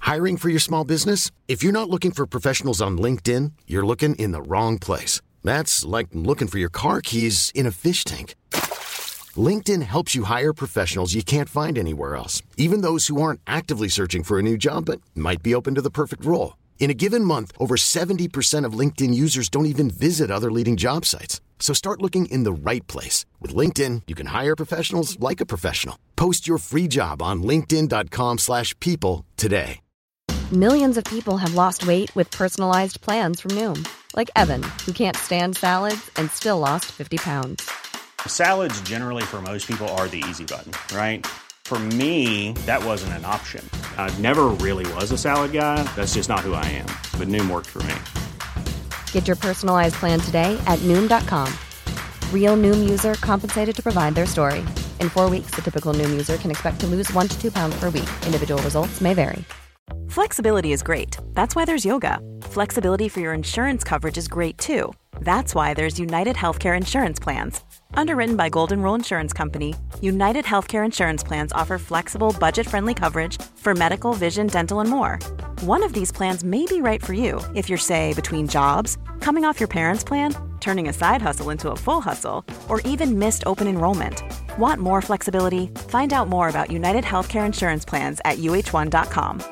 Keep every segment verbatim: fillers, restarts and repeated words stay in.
Hiring for your small business? If you're not looking for professionals on LinkedIn, you're looking in the wrong place. That's like looking for your car keys in a fish tank. LinkedIn helps you hire professionals you can't find anywhere else, even those who aren't actively searching for a new job but might be open to the perfect role. In a given month, over seventy percent of LinkedIn users don't even visit other leading job sites. So start looking in the right place. With LinkedIn, you can hire professionals like a professional. Post your free job on linkedin.com slash people today. Millions of people have lost weight with personalized plans from Noom. Like Evan, who can't stand salads and still lost fifty pounds. Salads generally for most people are the easy button, right? For me, that wasn't an option. I never really was a salad guy. That's just not who I am. But Noom worked for me. Get your personalized plan today at Noom dot com. Real Noom user compensated to provide their story. In four weeks, the typical Noom user can expect to lose one to two pounds per week. Individual results may vary. Flexibility is great. That's why there's yoga. Flexibility for your insurance coverage is great too. That's why there's United Healthcare Insurance Plans. Underwritten by Golden Rule Insurance Company, United Healthcare Insurance Plans offer flexible, budget-friendly coverage for medical, vision, dental, and more. One of these plans may be right for you if you're, say, between jobs, coming off your parents' plan, turning a side hustle into a full hustle, or even missed open enrollment. Want more flexibility? Find out more about United Healthcare Insurance Plans at U H one dot com.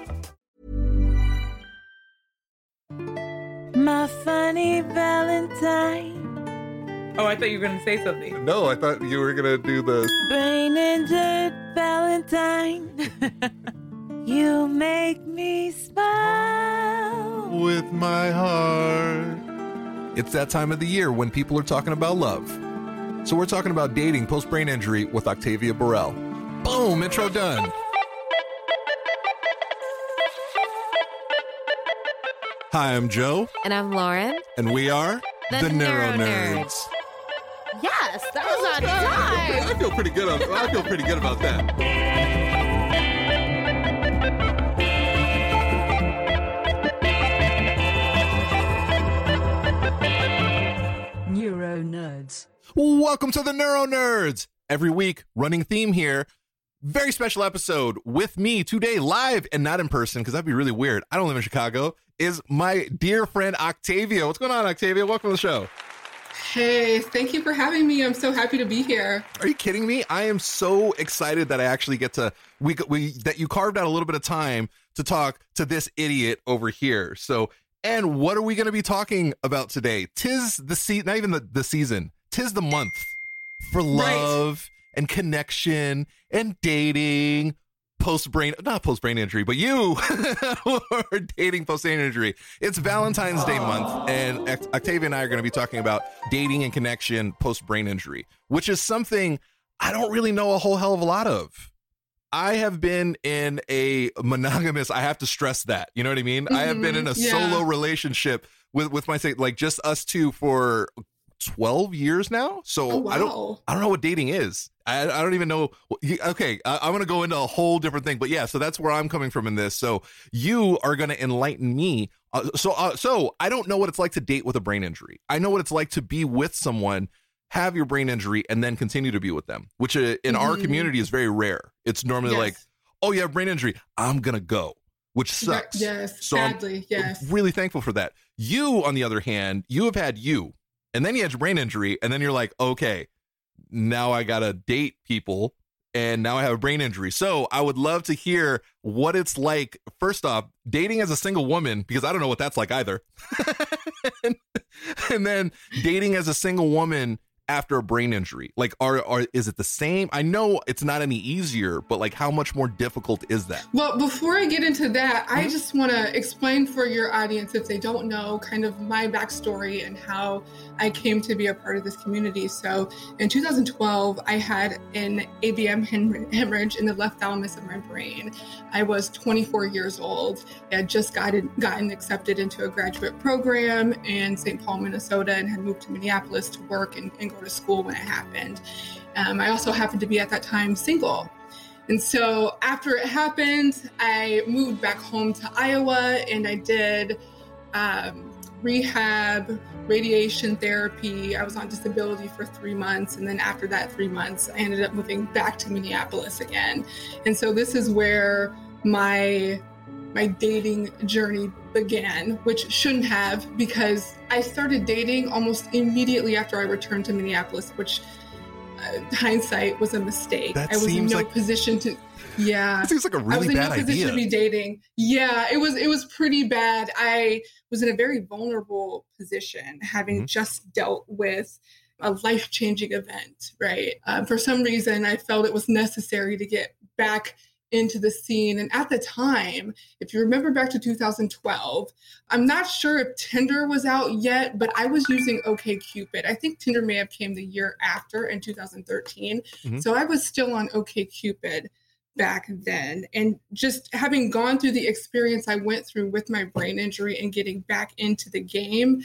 My funny Valentine. Oh, I thought you were going to say something. No, I thought you were going to do the... Brain injured Valentine. You make me smile. With my heart. It's that time of the year when people are talking about love. So we're talking about dating post-brain injury with Octavia Burrell. Boom, intro done. Hi, I'm Joe. And I'm Lauren. And we are the, the Neuro Neuro Nerds. Nerds. Yes, that was on time. I feel pretty good. On, I feel pretty good about that. Neuro Nerds. Welcome to the Neuro Nerds. Every week, running theme here. Very special episode with me today, live and not in person, because that'd be really weird. I don't live in Chicago. Is my dear friend Octavia. What's going on, Octavia? Welcome to the show. Hey, thank you for having me. I'm so happy to be here. Are you kidding me? I am so excited that I actually get to we we that you carved out a little bit of time to talk to this idiot over here. So, and what are we going to be talking about today? Tis the se- not even the, the season. Tis the month for love right. and connection and dating. Post-brain, not post-brain injury, but you are dating post-brain injury. It's Valentine's Day month, and Octavia and I are going to be talking about dating and connection post-brain injury, which is something I don't really know a whole hell of a lot of. I have been in a monogamous, I have to stress that, you know what I mean? Mm-hmm, I have been in a yeah. solo relationship with, with my, like just us two for twelve years now. So oh, wow. I don't, I don't know what dating is. I, I don't even know. Okay, I, I'm going to go into a whole different thing, but yeah, so that's where I'm coming from in this. So you are going to enlighten me. Uh, so, uh, so I don't know what it's like to date with a brain injury. I know what it's like to be with someone, have your brain injury, and then continue to be with them, which uh, in mm-hmm. our community is very rare. It's normally yes. like, oh, you have brain injury, I'm going to go, which sucks. Yes, so sadly, I'm yes. really thankful for that. You, on the other hand, you have had you, and then you had your brain injury, and then you're like, okay, now I gotta date people, and now I have a brain injury. So I would love to hear what it's like, first off, dating as a single woman, because I don't know what that's like either. and, and then dating as a single woman after a brain injury. Like, are, are is it the same? I know it's not any easier, but like, how much more difficult is that? Well, before I get into that, I just want to explain for your audience, if they don't know, kind of my backstory and how I came to be a part of this community. So in two thousand twelve, I had an A B M hemorrhage in the left thalamus of my brain. I was twenty-four years old. I had just gotten, gotten accepted into a graduate program in Saint Paul, Minnesota, and had moved to Minneapolis to work and, and go to school when it happened. Um, I also happened to be at that time single. And so after it happened, I moved back home to Iowa, and I did um, rehab, radiation therapy. I was on disability for three months. And then after that three months, I ended up moving back to Minneapolis again. And so this is where my my dating journey began, which shouldn't have, because I started dating almost immediately after I returned to Minneapolis, which uh, hindsight was a mistake. That I was in no like, position to, yeah. That seems like a really I was in bad no position idea. to be dating. Yeah, it was, it was pretty bad. I was in a very vulnerable position, having mm-hmm. just dealt with a life-changing event, right? Um, for some reason, I felt it was necessary to get back into the scene. And at the time, if you remember back to two thousand twelve, I'm not sure if Tinder was out yet, but I was using OkCupid. I think Tinder may have came the year after in two thousand thirteen. Mm-hmm. So I was still on OkCupid back then. And just having gone through the experience I went through with my brain injury and getting back into the game,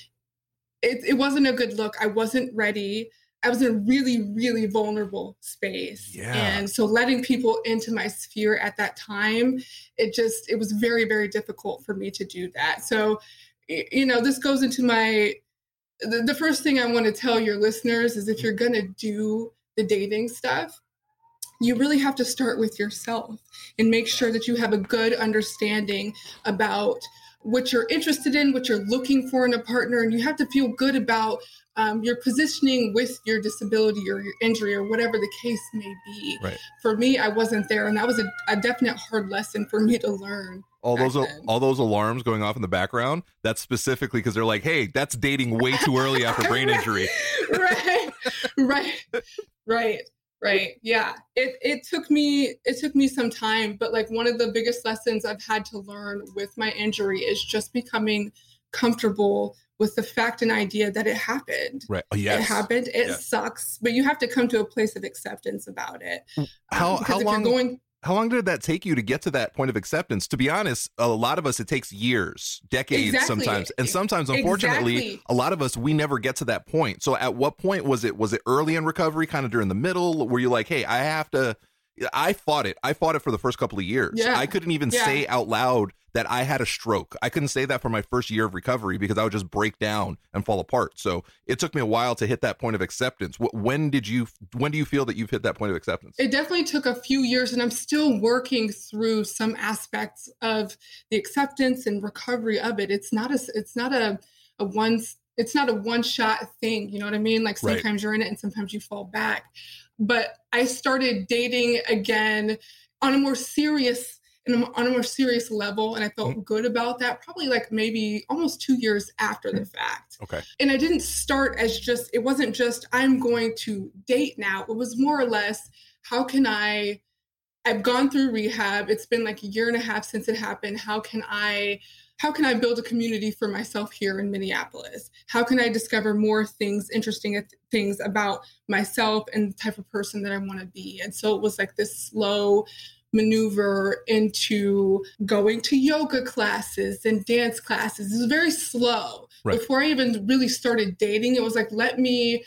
it, it wasn't a good look. I wasn't ready. I was in a really, really vulnerable space. Yeah. And so letting people into my sphere at that time, it just, it was very, very difficult for me to do that. So, you know, this goes into my, the, the first thing I want to tell your listeners is if you're going to do the dating stuff, you really have to start with yourself and make sure that you have a good understanding about what you're interested in, what you're looking for in a partner. And you have to feel good about um, your positioning with your disability or your injury or whatever the case may be. Right. For me, I wasn't there. And that was a, a definite hard lesson for me to learn. All those then. all those alarms going off in the background, that's specifically because they're like, hey, that's dating way too early after brain injury. Right, right, right. Right. Yeah. It it took me it took me some time, but like one of the biggest lessons I've had to learn with my injury is just becoming comfortable with the fact and idea that it happened. Right. Oh, yes. It happened. It yes. sucks, but you have to come to a place of acceptance about it. How um, how long going How long did that take you to get to that point of acceptance? To be honest, a lot of us, it takes years, decades exactly. sometimes. And sometimes, unfortunately, exactly. a lot of us, we never get to that point. So at what point was it? Was it early in recovery, kind of during the middle? Were you like, hey, I have to, I fought it. I fought it for the first couple of years. Yeah. I couldn't even yeah. say out loud that I had a stroke. I couldn't say that for my first year of recovery because I would just break down and fall apart. So it took me a while to hit that point of acceptance. When did you, when do you feel that you've hit that point of acceptance? It definitely took a few years, and I'm still working through some aspects of the acceptance and recovery of it. It's not a, it's not a, a one, it's not a one shot thing. You know what I mean? Like sometimes right. you're in it and sometimes you fall back. But I started dating again on a more serious on a more serious level. And I felt mm-hmm. good about that, probably like maybe almost two years after the fact. Okay. And I didn't start as just, it wasn't just, I'm going to date now. It was more or less, how can I, I've gone through rehab. It's been like a year and a half since it happened. How can I, how can I build a community for myself here in Minneapolis? How can I discover more things, interesting things about myself and the type of person that I want to be? And so it was like this slow maneuver into going to yoga classes and dance classes. It was very slow. Right. Before I even really started dating, it was like, let me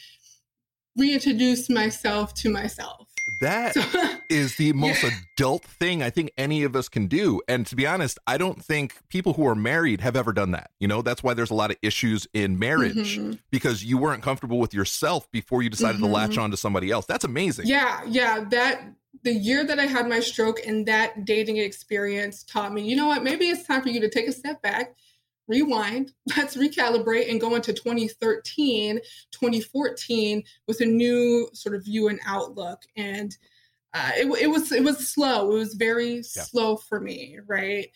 reintroduce myself to myself. That so, is the most yeah. adult thing I think any of us can do. And to be honest, I don't think people who are married have ever done that. You know, that's why there's a lot of issues in marriage mm-hmm. because you weren't comfortable with yourself before you decided mm-hmm. to latch on to somebody else. That's amazing. Yeah. Yeah. That the year that I had my stroke and that dating experience taught me, you know what, maybe it's time for you to take a step back, rewind, let's recalibrate and go into twenty thirteen, twenty fourteen with a new sort of view and outlook. And uh, it, it was it was slow. It was very yeah. slow for me, right?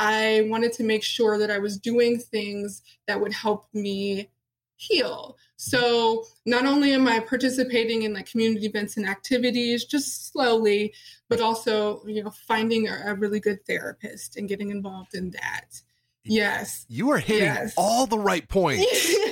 I wanted to make sure that I was doing things that would help me heal. So not only am I participating in like community events and activities, just slowly, but also, you know, finding a, a really good therapist and getting involved in that. Yes. You are hitting yes. all the right points.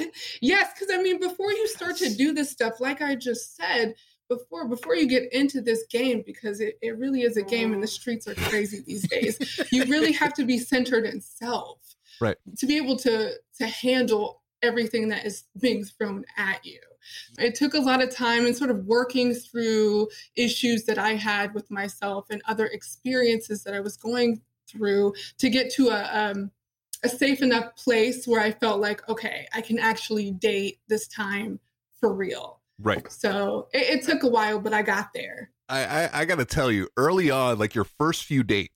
Yes. Cause I mean, before you start to do this stuff, like I just said before, before you get into this game, because it, it really is a game and the streets are crazy these days, you really have to be centered in self, right? To be able to, to handle everything that is being thrown at you. It took a lot of time and sort of working through issues that I had with myself and other experiences that I was going through to get to a, um, a safe enough place where I felt like, okay, I can actually date this time for real. Right. So it, it took a while, but I got there. I, I, I got to tell you, early on, like your first few dates,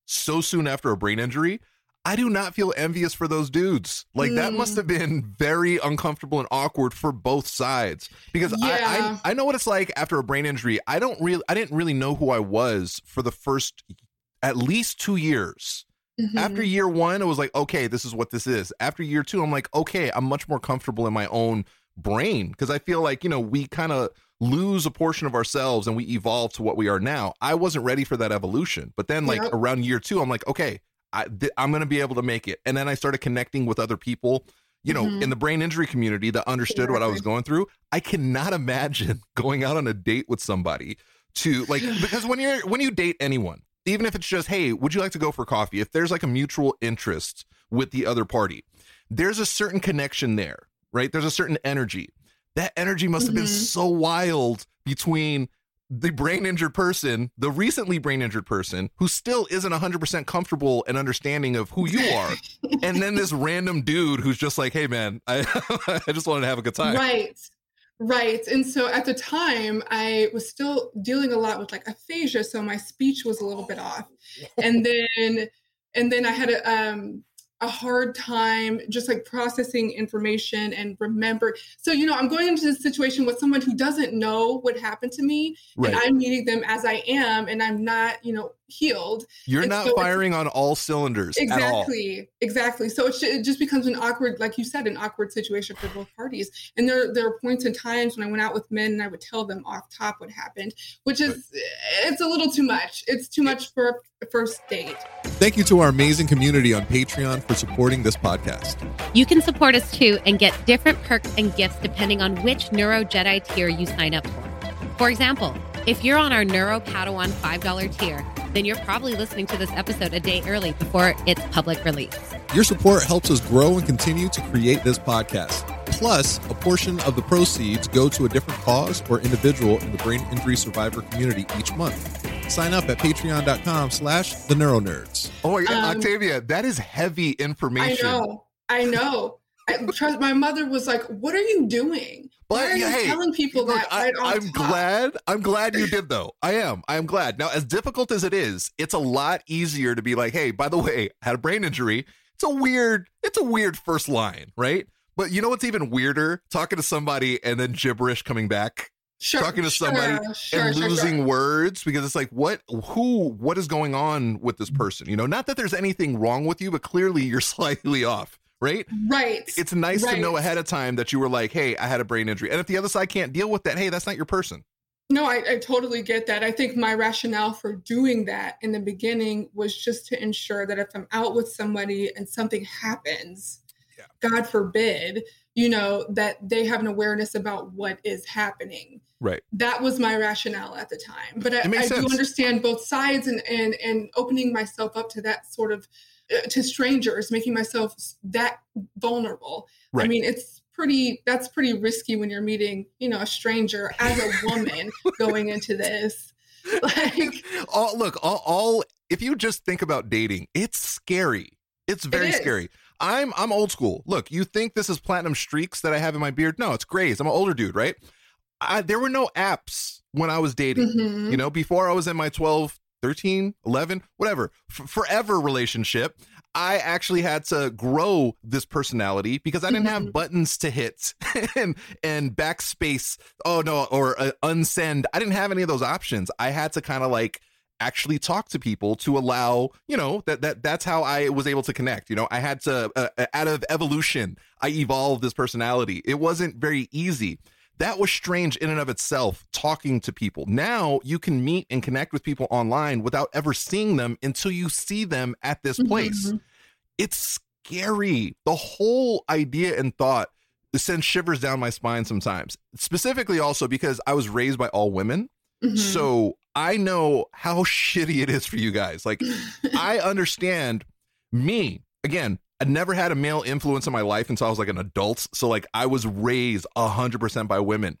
so soon after a brain injury, I do not feel envious for those dudes. Like mm. that must have been very uncomfortable and awkward for both sides, because yeah. I, I I know what it's like after a brain injury. I don't really I didn't really know who I was for the first at least two years. Mm-hmm. After year one, it was like, okay, this is what this is. After year two, I'm like, okay, I'm much more comfortable in my own brain, because I feel like, you know, we kind of lose a portion of ourselves and we evolve to what we are now. I wasn't ready for that evolution. But then like yep. around year two, I'm like, okay, I, th- I'm going to be able to make it. And then I started connecting with other people, you know, mm-hmm. in the brain injury community that understood exactly. what I was going through. I cannot imagine going out on a date with somebody to like, because when you're, when you date anyone, even if it's just, hey, would you like to go for coffee? If there's like a mutual interest with the other party, there's a certain connection there, right? There's a certain energy. That energy must have been mm-hmm. so wild between the brain injured person, the recently brain injured person who still isn't one hundred percent comfortable and understanding of who you are. And then this random dude who's just like, hey, man, I, I just wanted to have a good time. Right. Right. And so at the time, I was still dealing a lot with like aphasia. So my speech was a little bit off. And then and then I had a um a hard time just like processing information and remember. So, you know, I'm going into this situation with someone who doesn't know what happened to me, right. and I'm meeting them as I am, and I'm not, you know, healed. You're and not so firing on all cylinders exactly, at all. Exactly. So it, it just becomes an awkward, like you said, an awkward situation for both parties. And there, there are points and times when I went out with men and I would tell them off top what happened, which is, right. it's a little too much. It's too much for a first date. Thank you to our amazing community on Patreon for supporting this podcast. You can support us too and get different perks and gifts depending on which Neuro Jedi tier you sign up for. For example, if you're on our Neuro Padawan five dollars tier, then you're probably listening to this episode a day early before its public release. Your support helps us grow and continue to create this podcast. Plus, a portion of the proceeds go to a different cause or individual in the brain injury survivor community each month. Sign up at patreon.com slash the neuronerds. Oh my God, um, Octavia, that is heavy information. I know. I know. I, trust, my mother was like, what are you doing? But, Why are you hey, telling people look, that I, right on I'm top? glad. I'm glad you did, though. I am. I am glad. Now, as difficult as it is, it's a lot easier to be like, hey, by the way, I had a brain injury. It's a weird, it's a weird first line, right? But you know what's even weirder? Talking to somebody and then gibberish coming back. Sure, talking to sure, somebody sure, and sure, losing sure. words, because it's like, what, who, what is going on with this person? You know, not that there's anything wrong with you, but clearly you're slightly off, right? Right. It's nice right. to know ahead of time that you were like, hey, I had a brain injury. And if the other side can't deal with that, hey, that's not your person. No, I, I totally get that. I think my rationale for doing that in the beginning was just to ensure that if I'm out with somebody and something happens, yeah. God forbid, you know, that they have an awareness about what is happening. Right. That was my rationale at the time. But I, I do sense. understand both sides, and, and, and opening myself up to that sort of, uh, to strangers, making myself that vulnerable. Right. I mean, it's pretty, that's pretty risky when you're meeting, you know, a stranger as a woman going into this. Like, all, look, all, all, if you just think about dating, it's scary. It's very it scary. I'm I'm old school. Look, you think this is platinum streaks that I have in my beard? No, it's grays. I'm an older dude, right? I, there were no apps when I was dating, mm-hmm. you know, before I was in my twelve, thirteen, eleven, whatever, f- forever relationship. I actually had to grow this personality because I didn't mm-hmm. have buttons to hit and, and backspace. Oh no, or uh, unsend. I didn't have any of those options. I had to kind of like actually talk to people to allow, you know, that that that's how I was able to connect. You know, I had to, uh, out of evolution, I evolved this personality. It wasn't very easy. That was strange in and of itself, talking to people. Now you can meet and connect with people online without ever seeing them until you see them at this place. Mm-hmm. It's scary. The whole idea and thought sends shivers down my spine sometimes, specifically also because I was raised by all women. Mm-hmm. So I know how shitty it is for you guys. Like, I understand me. Again, I never had a male influence in my life until I was like an adult. So like I was raised a hundred percent by women.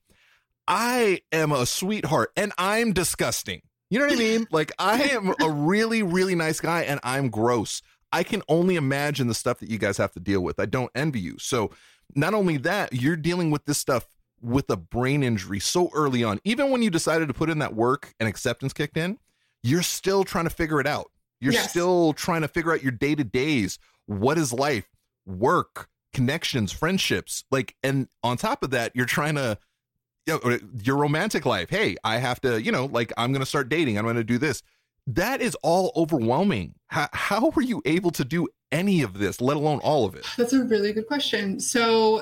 I am a sweetheart and I'm disgusting. You know what I mean? Like, I am a really, really nice guy and I'm gross. I can only imagine the stuff that you guys have to deal with. I don't envy you. So not only that, you're dealing with this stuff with a brain injury so early on. Even when you decided to put in that work and acceptance kicked in, you're still trying to figure it out. You're Yes. still trying to figure out your day to days. What is life, work, connections, friendships? Like, and on top of that, you're trying to, you know, your romantic life. Hey, I have to, you know, like I'm going to start dating. I'm going to do this. That is all overwhelming. How, how were you able to do any of this, let alone all of it? That's a really good question. So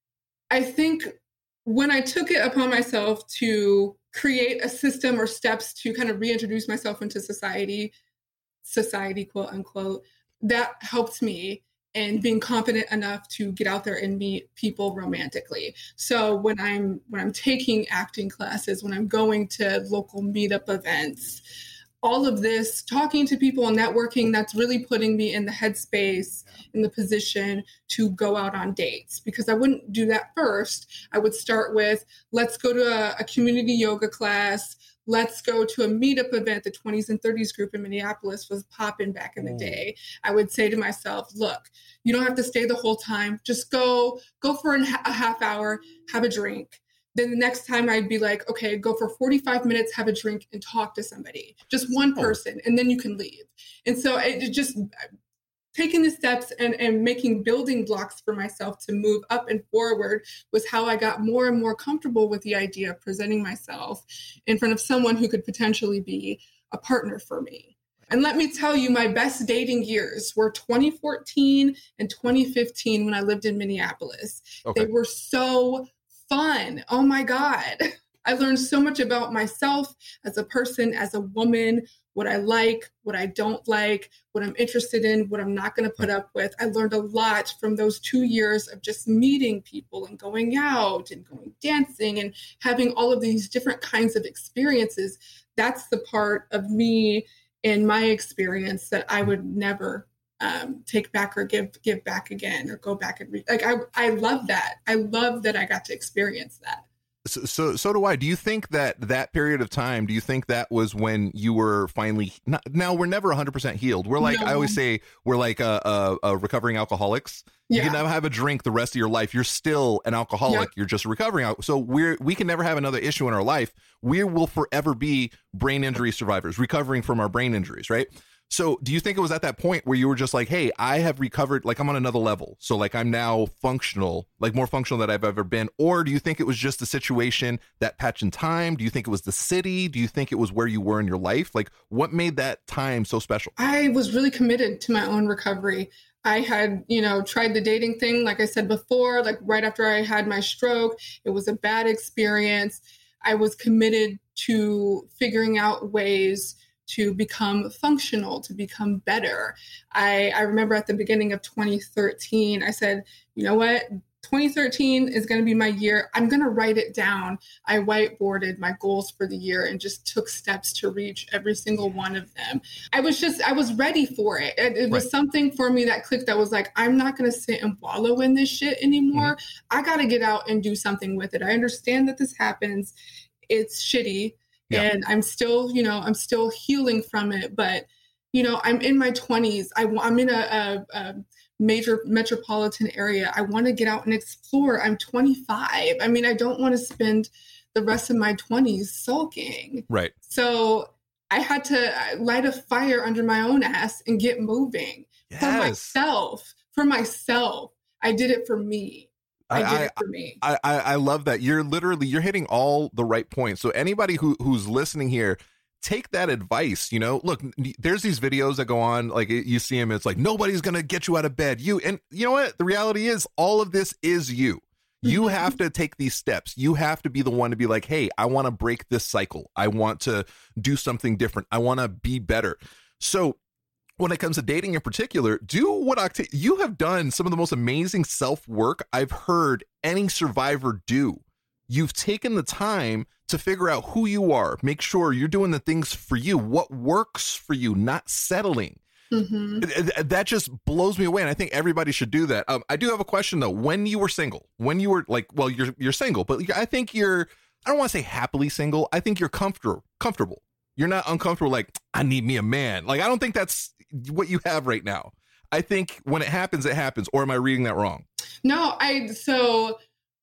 I think when I took it upon myself to create a system or steps to kind of reintroduce myself into society, society, quote unquote, that helped me in being confident enough to get out there and meet people romantically. So when I'm when I'm taking acting classes, when I'm going to local meetup events, all of this, talking to people and networking, that's really putting me in the headspace, in the position to go out on dates. Because I wouldn't do that first. I would start with, let's go to a, a community yoga class. Let's go to a meetup event. The twenties and thirties group in Minneapolis was popping back in the day. I would say to myself, look, you don't have to stay the whole time. Just go, go for an, a half hour, have a drink. Then the next time I'd be like, okay, go for forty-five minutes, have a drink and talk to somebody, just one person, and then you can leave. And so it just taking the steps and, and making building blocks for myself to move up and forward was how I got more and more comfortable with the idea of presenting myself in front of someone who could potentially be a partner for me. And let me tell you, my best dating years were twenty fourteen and twenty fifteen when I lived in Minneapolis. Okay. They were so fun. Oh my God. I learned so much about myself as a person, as a woman, what I like, what I don't like, what I'm interested in, what I'm not going to put up with. I learned a lot from those two years of just meeting people and going out and going dancing and having all of these different kinds of experiences. That's the part of me in my experience that I would never um, take back or give give back again or go back and read. Like I, I love that. I love that I got to experience that. So, so, so do I. Do you think that that period of time, do you think that was when you were finally, not, now we're never one hundred percent healed. We're like, no. I always say, we're like a, a, a recovering alcoholics. Yeah. You can never have a drink the rest of your life. You're still an alcoholic. Yep. You're just recovering. So we're, we can never have another issue in our life. We will forever be brain injury survivors, recovering from our brain injuries, right? So do you think it was at that point where you were just like, hey, I have recovered, like I'm on another level. So like I'm now functional, like more functional than I've ever been. Or do you think it was just a situation, that patch in time? Do you think it was the city? Do you think it was where you were in your life? Like what made that time so special? I was really committed to my own recovery. I had, you know, tried the dating thing, like I said before, like right after I had my stroke. It was a bad experience. I was committed to figuring out ways to become functional, to become better. I, I remember at the beginning of twenty thirteen, I said, you know what? twenty thirteen is going to be my year. I'm going to write it down. I whiteboarded my goals for the year and just took steps to reach every single one of them. I was just, I was ready for it. It, it was right. Something for me that clicked that was like, I'm not going to sit and wallow in this shit anymore. Mm-hmm. I got to get out and do something with it. I understand that this happens. It's shitty. Yeah. And I'm still, you know, I'm still healing from it. But, you know, I'm in my twenties. I, I'm in a, a, a major metropolitan area. I want to get out and explore. I'm twenty-five. I mean, I don't want to spend the rest of my twenties sulking. Right. So I had to light a fire under my own ass and get moving. Yes. For myself. For myself. I did it for me. I did it for me. I, I, I love that. You're literally, you're hitting all the right points. So anybody who who's listening here, take that advice, you know, look, there's these videos that go on, like you see them, it's like, nobody's going to get you out of bed. You, and you know what? The reality is all of this is you. You have to take these steps. You have to be the one to be like, hey, I want to break this cycle. I want to do something different. I want to be better. So when it comes to dating in particular, do what Octavia, you have done some of the most amazing self-work I've heard any survivor do. You've taken the time to figure out who you are, make sure you're doing the things for you, what works for you, not settling. Mm-hmm. That just blows me away. And I think everybody should do that. Um, I do have a question though. When you were single, when you were like, well, you're, you're single, but I think you're, I don't want to say happily single. I think you're comfortable, comfortable. You're not uncomfortable. Like, I need me a man. Like, I don't think that's what you have right now. I think when it happens, it happens. Or am I reading that wrong? No, I, so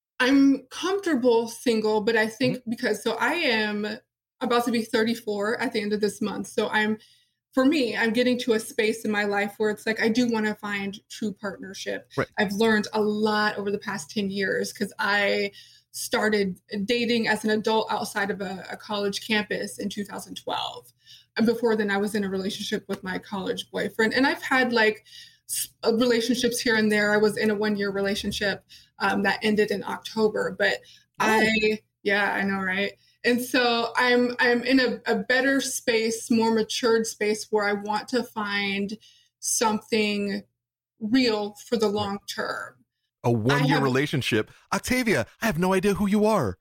I'm comfortable single, but I think mm-hmm. because, so I am about to be thirty-four at the end of this month. So I'm for me, I'm getting to a space in my life where it's like, I do want to find true partnership. Right. I've learned a lot over the past ten years because I started dating as an adult outside of a, a college campus in two thousand twelve. And before then, I was in a relationship with my college boyfriend. And I've had like relationships here and there. I was in a one-year relationship um, that ended in October. But oh. I, yeah, I know, right? And so I'm I'm in a, a better space, more matured space where I want to find something real for the long term. A one-year relationship. Octavia, I have no idea who you are.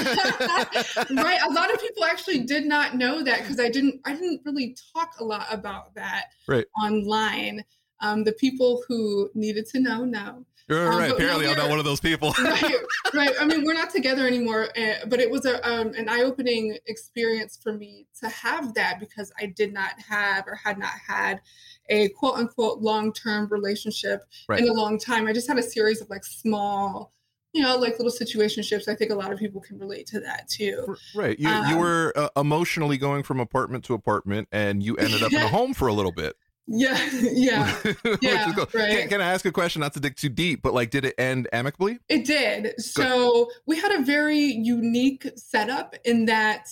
Right. A lot of people actually did not know that because I didn't I didn't really talk a lot about that right. online. Um, the people who needed to know, know. Right, um, right. Apparently I'm not one of those people. right, right. I mean, we're not together anymore, uh, but it was a um, an eye-opening experience for me to have that because I did not have or had not had a quote unquote long-term relationship right. in a long time. I just had a series of like small, you know, like little situationships. I think a lot of people can relate to that too. Right. You, um, you were uh, emotionally going from apartment to apartment and you ended up in a home for a little bit. Yeah. Yeah. yeah cool. right. Can, can I ask a question, not to dig too deep, but like, did it end amicably? It did. So Good. We had a very unique setup in that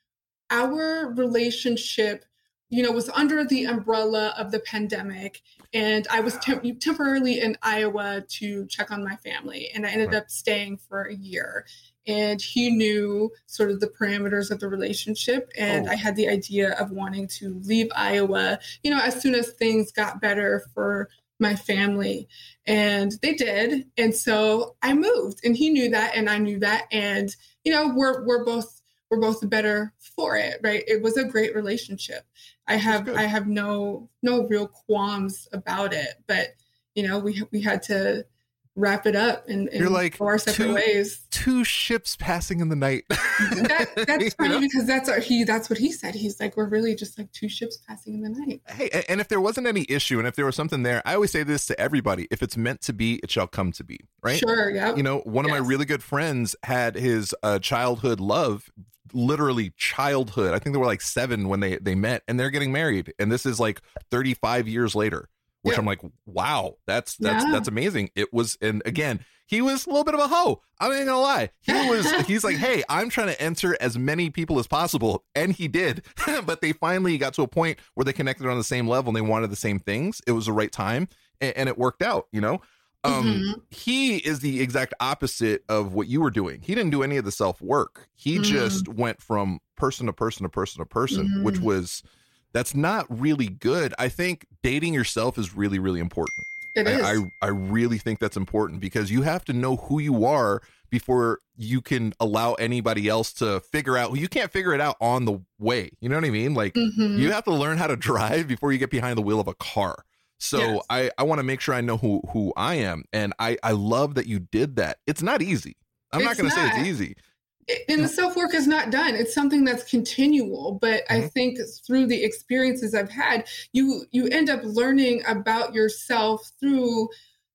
our relationship, you know, was under the umbrella of the pandemic. And I was temp- temporarily in Iowa to check on my family. And I ended right. up staying for a year. And he knew sort of the parameters of the relationship. And oh. I had the idea of wanting to leave Iowa, you know, as soon as things got better for my family. And they did. And so I moved and he knew that and I knew that. And, you know, we're we're both we're both better for it, right? It was a great relationship. I have I have no no real qualms about it. But, you know, we we had to wrap it up and, and You're like go our separate two, ways. Two ships passing in the night. that, that's funny you know? because that's our, he. That's what he said. He's like, we're really just like two ships passing in the night. Hey, and if there wasn't any issue, and if there was something there, I always say this to everybody: if it's meant to be, it shall come to be. Right? Sure. Yeah. You know, one of yes. my really good friends had his uh, childhood love, literally childhood. I think they were like seven when they they met, and they're getting married, and this is like thirty-five years later. Which yeah. I'm like, wow, that's that's yeah. that's amazing. It was, and again, he was a little bit of a hoe. I'm not gonna lie. He was. He's like, hey, I'm trying to enter as many people as possible, and he did. But they finally got to a point where they connected on the same level and they wanted the same things. It was the right time, and, and it worked out. You know, um, mm-hmm. he is the exact opposite of what you were doing. He didn't do any of the self work. He mm-hmm. just went from person to person to person to person, mm-hmm. which was. That's not really good. I think dating yourself is really, really important. It is. I, I, I really think that's important because you have to know who you are before you can allow anybody else to figure out. You can't figure it out on the way. You know what I mean? Like mm-hmm. you have to learn how to drive before you get behind the wheel of a car. So yes. I, I want to make sure I know who, who I am. And I, I love that you did that. It's not easy. I'm it's not going to say it's easy. And the self-work is not done. It's something that's continual. But mm-hmm. I think through the experiences I've had, you you end up learning about yourself through,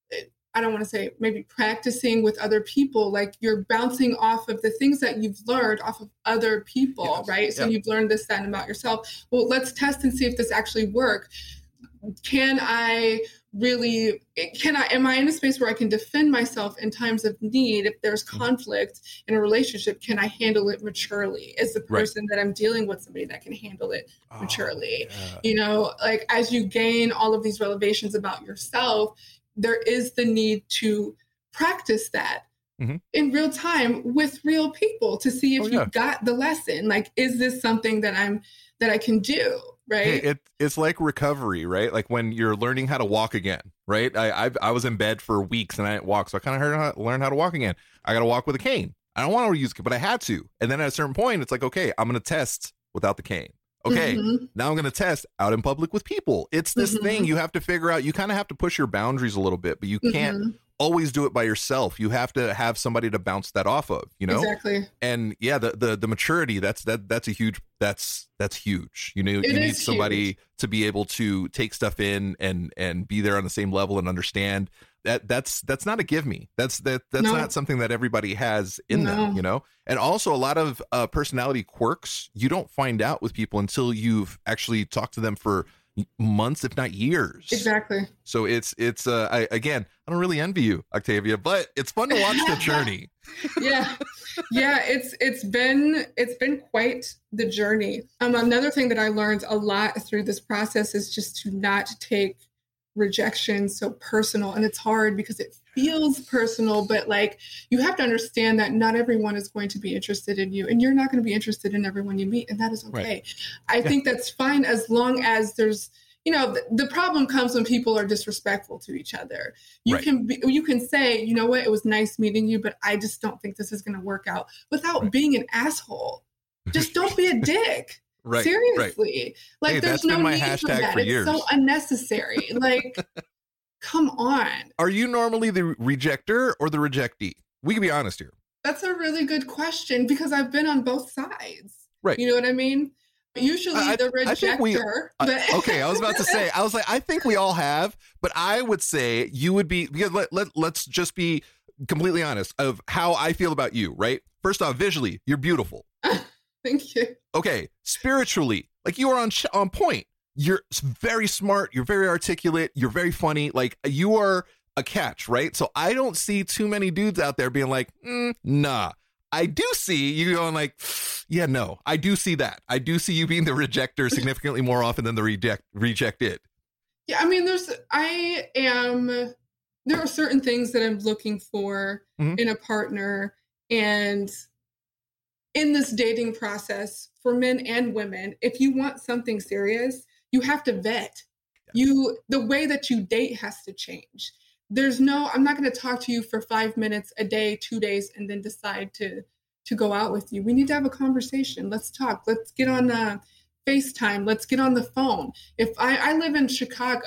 I don't want to say maybe practicing with other people. Like you're bouncing off of the things that you've learned off of other people, yes. right? So yeah. you've learned this, that, and about yourself. Well, let's test and see if this actually works. Can I really, can I, am I in a space where I can defend myself in times of need? If there's conflict in a relationship, can I handle it maturely? Is the person right. that I'm dealing with somebody that can handle it oh, maturely? Yeah. You know, like as you gain all of these revelations about yourself, there is the need to practice that mm-hmm. in real time with real people to see if oh, yeah. you got the lesson. Like, is this something that I'm, that I can do? Right. Hey, it, it's like recovery, right? Like when you're learning how to walk again, right? I I've, I was in bed for weeks and I didn't walk. So I kind of heard how to learn how to walk again. I got to walk with a cane. I don't want to use it, but I had to. And then at a certain point, it's like, okay, I'm going to test without the cane. Okay, mm-hmm. now I'm going to test out in public with people. It's this mm-hmm. thing you have to figure out. You kind of have to push your boundaries a little bit, but you can't mm-hmm. always do it by yourself. You have to have somebody to bounce that off of, you know? Exactly. And yeah, the the the maturity, that's that that's a huge that's that's huge. You know, it you need somebody huge. to be able to take stuff in and and be there on the same level and understand. that that's that's not a give me. That's that that's No. not something that everybody has in No. them, you know. And also a lot of uh, personality quirks you don't find out with people until you've actually talked to them for months, if not years. Exactly. So it's it's uh, I, again, I don't really envy you, Octavia, but it's fun to watch the journey. Yeah, yeah. It's it's been it's been quite the journey. Um, another thing that I learned a lot through this process is just to not take rejection so personal. And it's hard because it feels personal, but like you have to understand that not everyone is going to be interested in you, and you're not going to be interested in everyone you meet, and that is okay. Right. I yeah. think that's fine as long as there's, you know, the, the problem comes when people are disrespectful to each other. You Right. can be, you can say, you know what, it was nice meeting you, but I just don't think this is going to work out, without Right. being an asshole. Just don't be a dick. Right. Seriously. Right. Like Hey, there's that's no been my need hashtag for that. for It's years. so unnecessary. Like, come on. Are you normally the rejector or the rejectee? We can be honest here. That's a really good question because I've been on both sides. Right. You know what I mean? Usually I- the I think we- rejector. I- but okay, I was about to say, I was like, I think we all have, but I would say you would be, because let, let, let's just be completely honest of how I feel about you, right? First off, visually, you're beautiful. Thank you. Okay, spiritually, like you are on sh- on point. You're very smart. You're very articulate. You're very funny. Like you are a catch, right? So I don't see too many dudes out there being like, mm, nah. I do see you going like, yeah, no, I do see that. I do see you being the rejector significantly more often than the reject rejected. Yeah, I mean, there's, I am, there are certain things that I'm looking for Mhm. in a partner. And in this dating process for men and women, if you want something serious, you have to vet. You, the way that you date has to change. There's no, I'm not going to talk to you for five minutes a day, two days, and then decide to to go out with you. We need to have a conversation. Let's talk. Let's get on uh, FaceTime. Let's get on the phone. If I, I live in Chicago,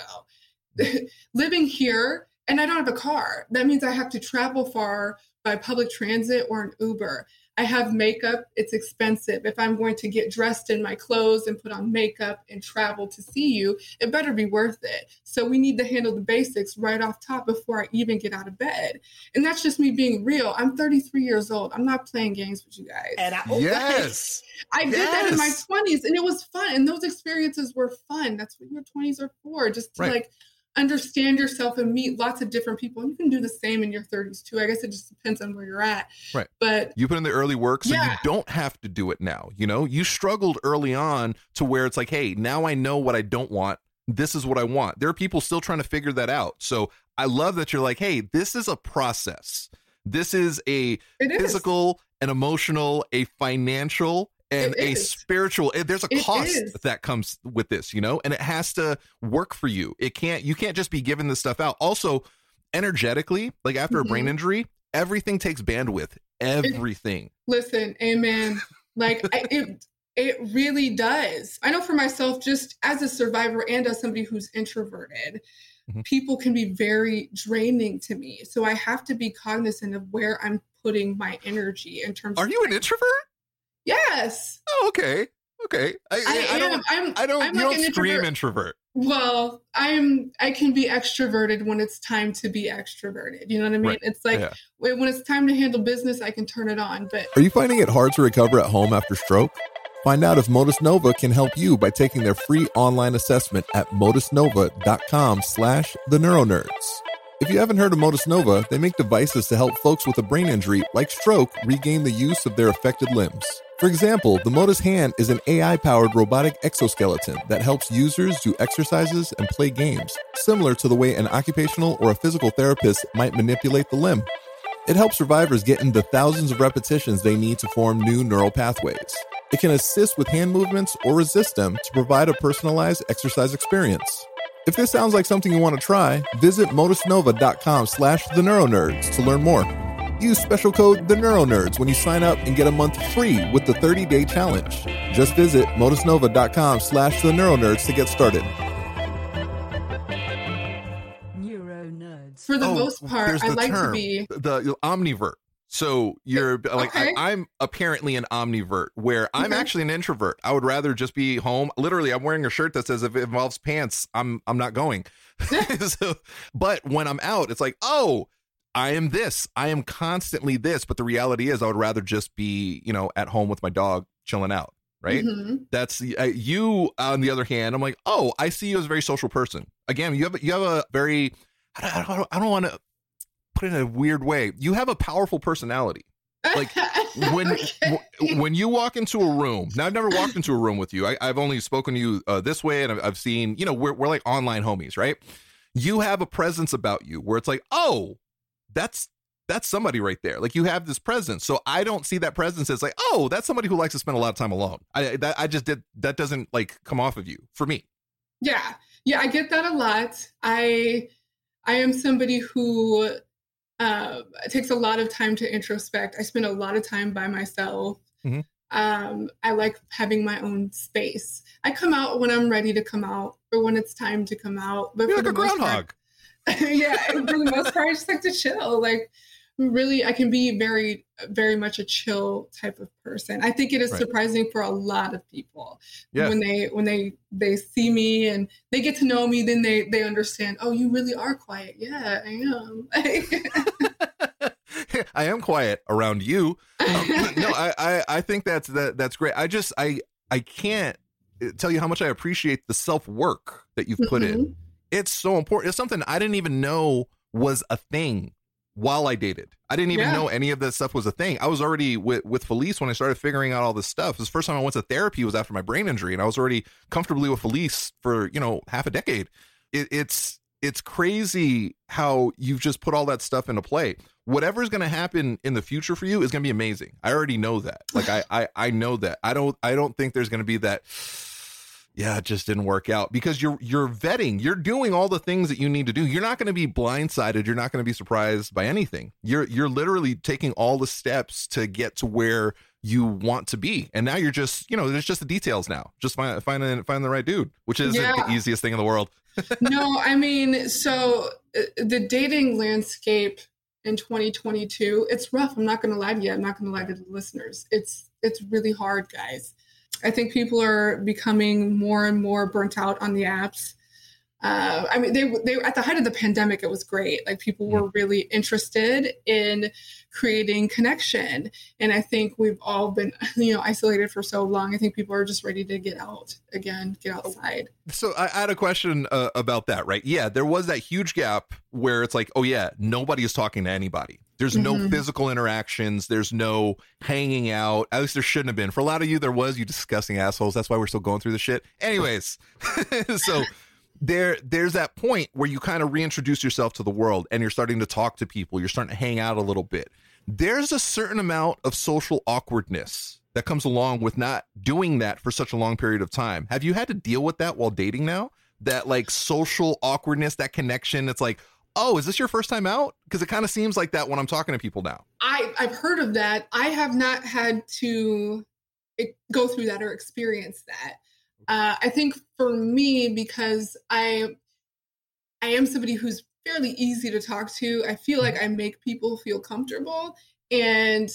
living here, and I don't have a car, that means I have to travel far by public transit or an Uber. I have makeup. It's expensive. If I'm going to get dressed in my clothes and put on makeup and travel to see you, it better be worth it. So we need to handle the basics right off top before I even get out of bed. And that's just me being real. I'm thirty-three years old. I'm not playing games with you guys. And I, Yes. I did that in my Yes. twenties, and it was fun. And those experiences were fun. That's what your twenties are for, just to Right. like understand yourself and meet lots of different people. And you can do the same in your thirties too. I guess it just depends on where you're at. Right. But You put in the early work, so Yeah. you don't have to do it now. You know, you struggled early on to where it's like, hey, now I know what I don't want. This is what I want. There are people still trying to figure that out. So I love that you're like, hey, this is a process. This is a it is. physical, an emotional, a financial, and It a is. spiritual. eh, There's a It cost is. that comes with this, you know, and it has to work for you. It can't, you can't just be giving this stuff out. Also, energetically, like after a brain Mhm. injury, everything takes bandwidth. Everything. Listen, amen. Like I, it, it really does. I know for myself, just as a survivor and as somebody who's introverted, Mhm. people can be very draining to me. So I have to be cognizant of where I'm putting my energy in terms. Are of you an introvert? Yes, Oh, okay. Okay. I, I, I, I am. don't, I'm. I don't, I'm you like don't an scream introvert. introvert. Well, I'm. I can be extroverted when it's time to be extroverted. You know what I mean? Right. It's like Yeah. when when it's time to handle business, I can turn it on. But Are you finding it hard to recover at home after stroke? Find out if Modus Nova can help you by taking their free online assessment at modusnova.com slash the neuronerds. If you haven't heard of Modus Nova, they make devices to help folks with a brain injury like stroke regain the use of their affected limbs. For example, the Modus Hand is an A I-powered robotic exoskeleton that helps users do exercises and play games, similar to the way an occupational or a physical therapist might manipulate the limb. It helps survivors get into thousands of repetitions they need to form new neural pathways. It can assist with hand movements or resist them to provide a personalized exercise experience. If this sounds like something you want to try, visit modusnova.com slash the neuronerds to learn more. Use special code the neuronerds when you sign up and get a month free with the thirty-day challenge. Just visit modusnova.com slash the neuronerds to get started. Neuro nerds. for the Oh, most part, there's I the like term, to be. the omnivert. So you're like, Okay. I, I'm apparently an omnivert where I'm Okay. actually an introvert. I would rather just be home. Literally, I'm wearing a shirt that says if it involves pants, I'm I'm not going. So, but when I'm out, it's like, oh, I am this. I am constantly this. But the reality is I would rather just be, you know, at home with my dog chilling out. Right. Mhm. That's uh, you. On the other hand, I'm like, oh, I see you as a very social person. Again, you have you have a very, I don't, I don't want to put it in a weird way. You have a powerful personality. Like when Okay. w- when you walk into a room. Now, I've never walked into a room with you. I, I've only spoken to you uh, this way, and I've, I've seen, you know, we're we're like online homies, right? You have a presence about you where it's like, oh, that's that's somebody right there. Like you have this presence. So I don't see that presence as like, oh, that's somebody who likes to spend a lot of time alone. I that I just did that doesn't like come off of you for me. Yeah. Yeah, I get that a lot. I I am somebody who uh, takes a lot of time to introspect. I spend a lot of time by myself. Mhm. Um, I like having my own space. I come out when I'm ready to come out or when it's time to come out. But You're for like a the most part- groundhog. yeah, and for the most part, I just like to chill. Like, really, I can be very, very much a chill type of person. I think it is Right. surprising for a lot of people Yeah. when they when they they see me and they get to know me. Then they they understand. Oh, you really are quiet. Yeah, I am. I am quiet around you. Um, no, I, I, I think that's that that's great. I just I I can't tell you how much I appreciate the self work that you've put in. Mhm. It's so important. It's something I didn't even know was a thing while I dated. I didn't even Yeah. know any of that stuff was a thing. I was already with with Felice when I started figuring out all this stuff. The first time I went to therapy was after my brain injury, and I was already comfortably with Felice for, you know, half a decade. It, it's it's crazy how you've just put all that stuff into play. Whatever's going to happen in the future for you is going to be amazing. I already know that. Like I, I, I know that. I don't, I don't think there's going to be that. Yeah, it just didn't work out because you're, you're vetting, you're doing all the things that you need to do. You're not going to be blindsided. You're not going to be surprised by anything. You're, you're literally taking all the steps to get to where you want to be. And now you're just, you know, there's just the details now. Just find, finding, finding the right dude, which is Yeah. the easiest thing in the world. No, I mean, so uh, the dating landscape in twenty twenty-two, it's rough. I'm not going to lie to you. I'm not going to lie to the listeners. It's it's really hard, guys. I think people are becoming more and more burnt out on the apps. Uh, I mean, they they at the height of the pandemic, it was great. Like people were really interested in creating connection, and I think we've all been, you know, isolated for so long. I think people are just ready to get out again, get outside. So I, I had a question uh, about that, right? Yeah, there was that huge gap where it's like, oh yeah, nobody is talking to anybody. There's no Mhm. physical interactions. There's no hanging out. At least there shouldn't have been. For a lot of you, there was, you disgusting assholes. That's why we're still going through the shit. Anyways, so there, there's that point where you kind of reintroduce yourself to the world and you're starting to talk to people. You're starting to hang out a little bit. There's a certain amount of social awkwardness that comes along with not doing that for such a long period of time. Have you had to deal with that while dating now? That like social awkwardness, that connection. It's like, oh, is this your first time out? Because it kind of seems like that when I'm talking to people now. I, I've heard of that. I have not had to e- go through that or experience that. Uh, I think for me, because I I am somebody who's fairly easy to talk to, I feel like I make people feel comfortable. And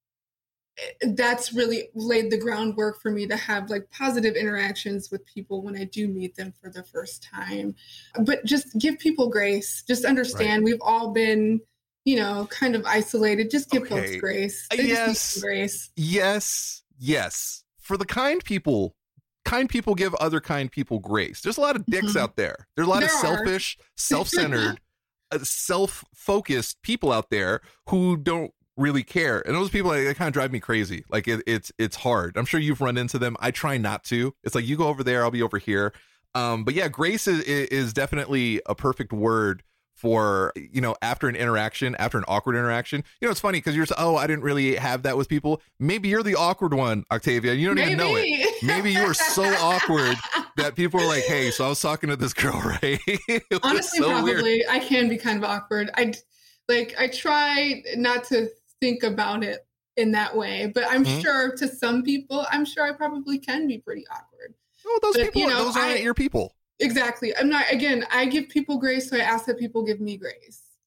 that's really laid the groundwork for me to have like positive interactions with people when I do meet them for the first time. But just give people grace. Just understand we've all been, you know, kind of isolated. Just give Okay. folks grace. They just Yes. need some grace. Yes, yes. For the kind people, kind people give other kind people grace. There's a lot of dicks Mhm. out there. There's a lot There of are. selfish, self-centered, uh, self-focused people out there who don't really care. And those people, like, they kind of drive me crazy. Like it, it's it's hard. I'm sure you've run into them. I try not to. It's like you go over there, I'll be over here. Um, but yeah, grace is is definitely a perfect word for, you know, after an interaction, after an awkward interaction. You know, it's funny because you're so, oh, I didn't really have that with people. Maybe you're the awkward one, Octavia. You don't even know it. Maybe you were so awkward that people were like, hey, so I was talking to this girl, right? It was Honestly, so probably weird. I can be kind of awkward. I like I try not to think about it in that way, but I'm Mhm. sure to some people, I'm sure I probably can be pretty awkward. Oh, those But, people, you know, those aren't I- your people. Exactly. I'm not, again, I give people grace, so I ask that people give me grace.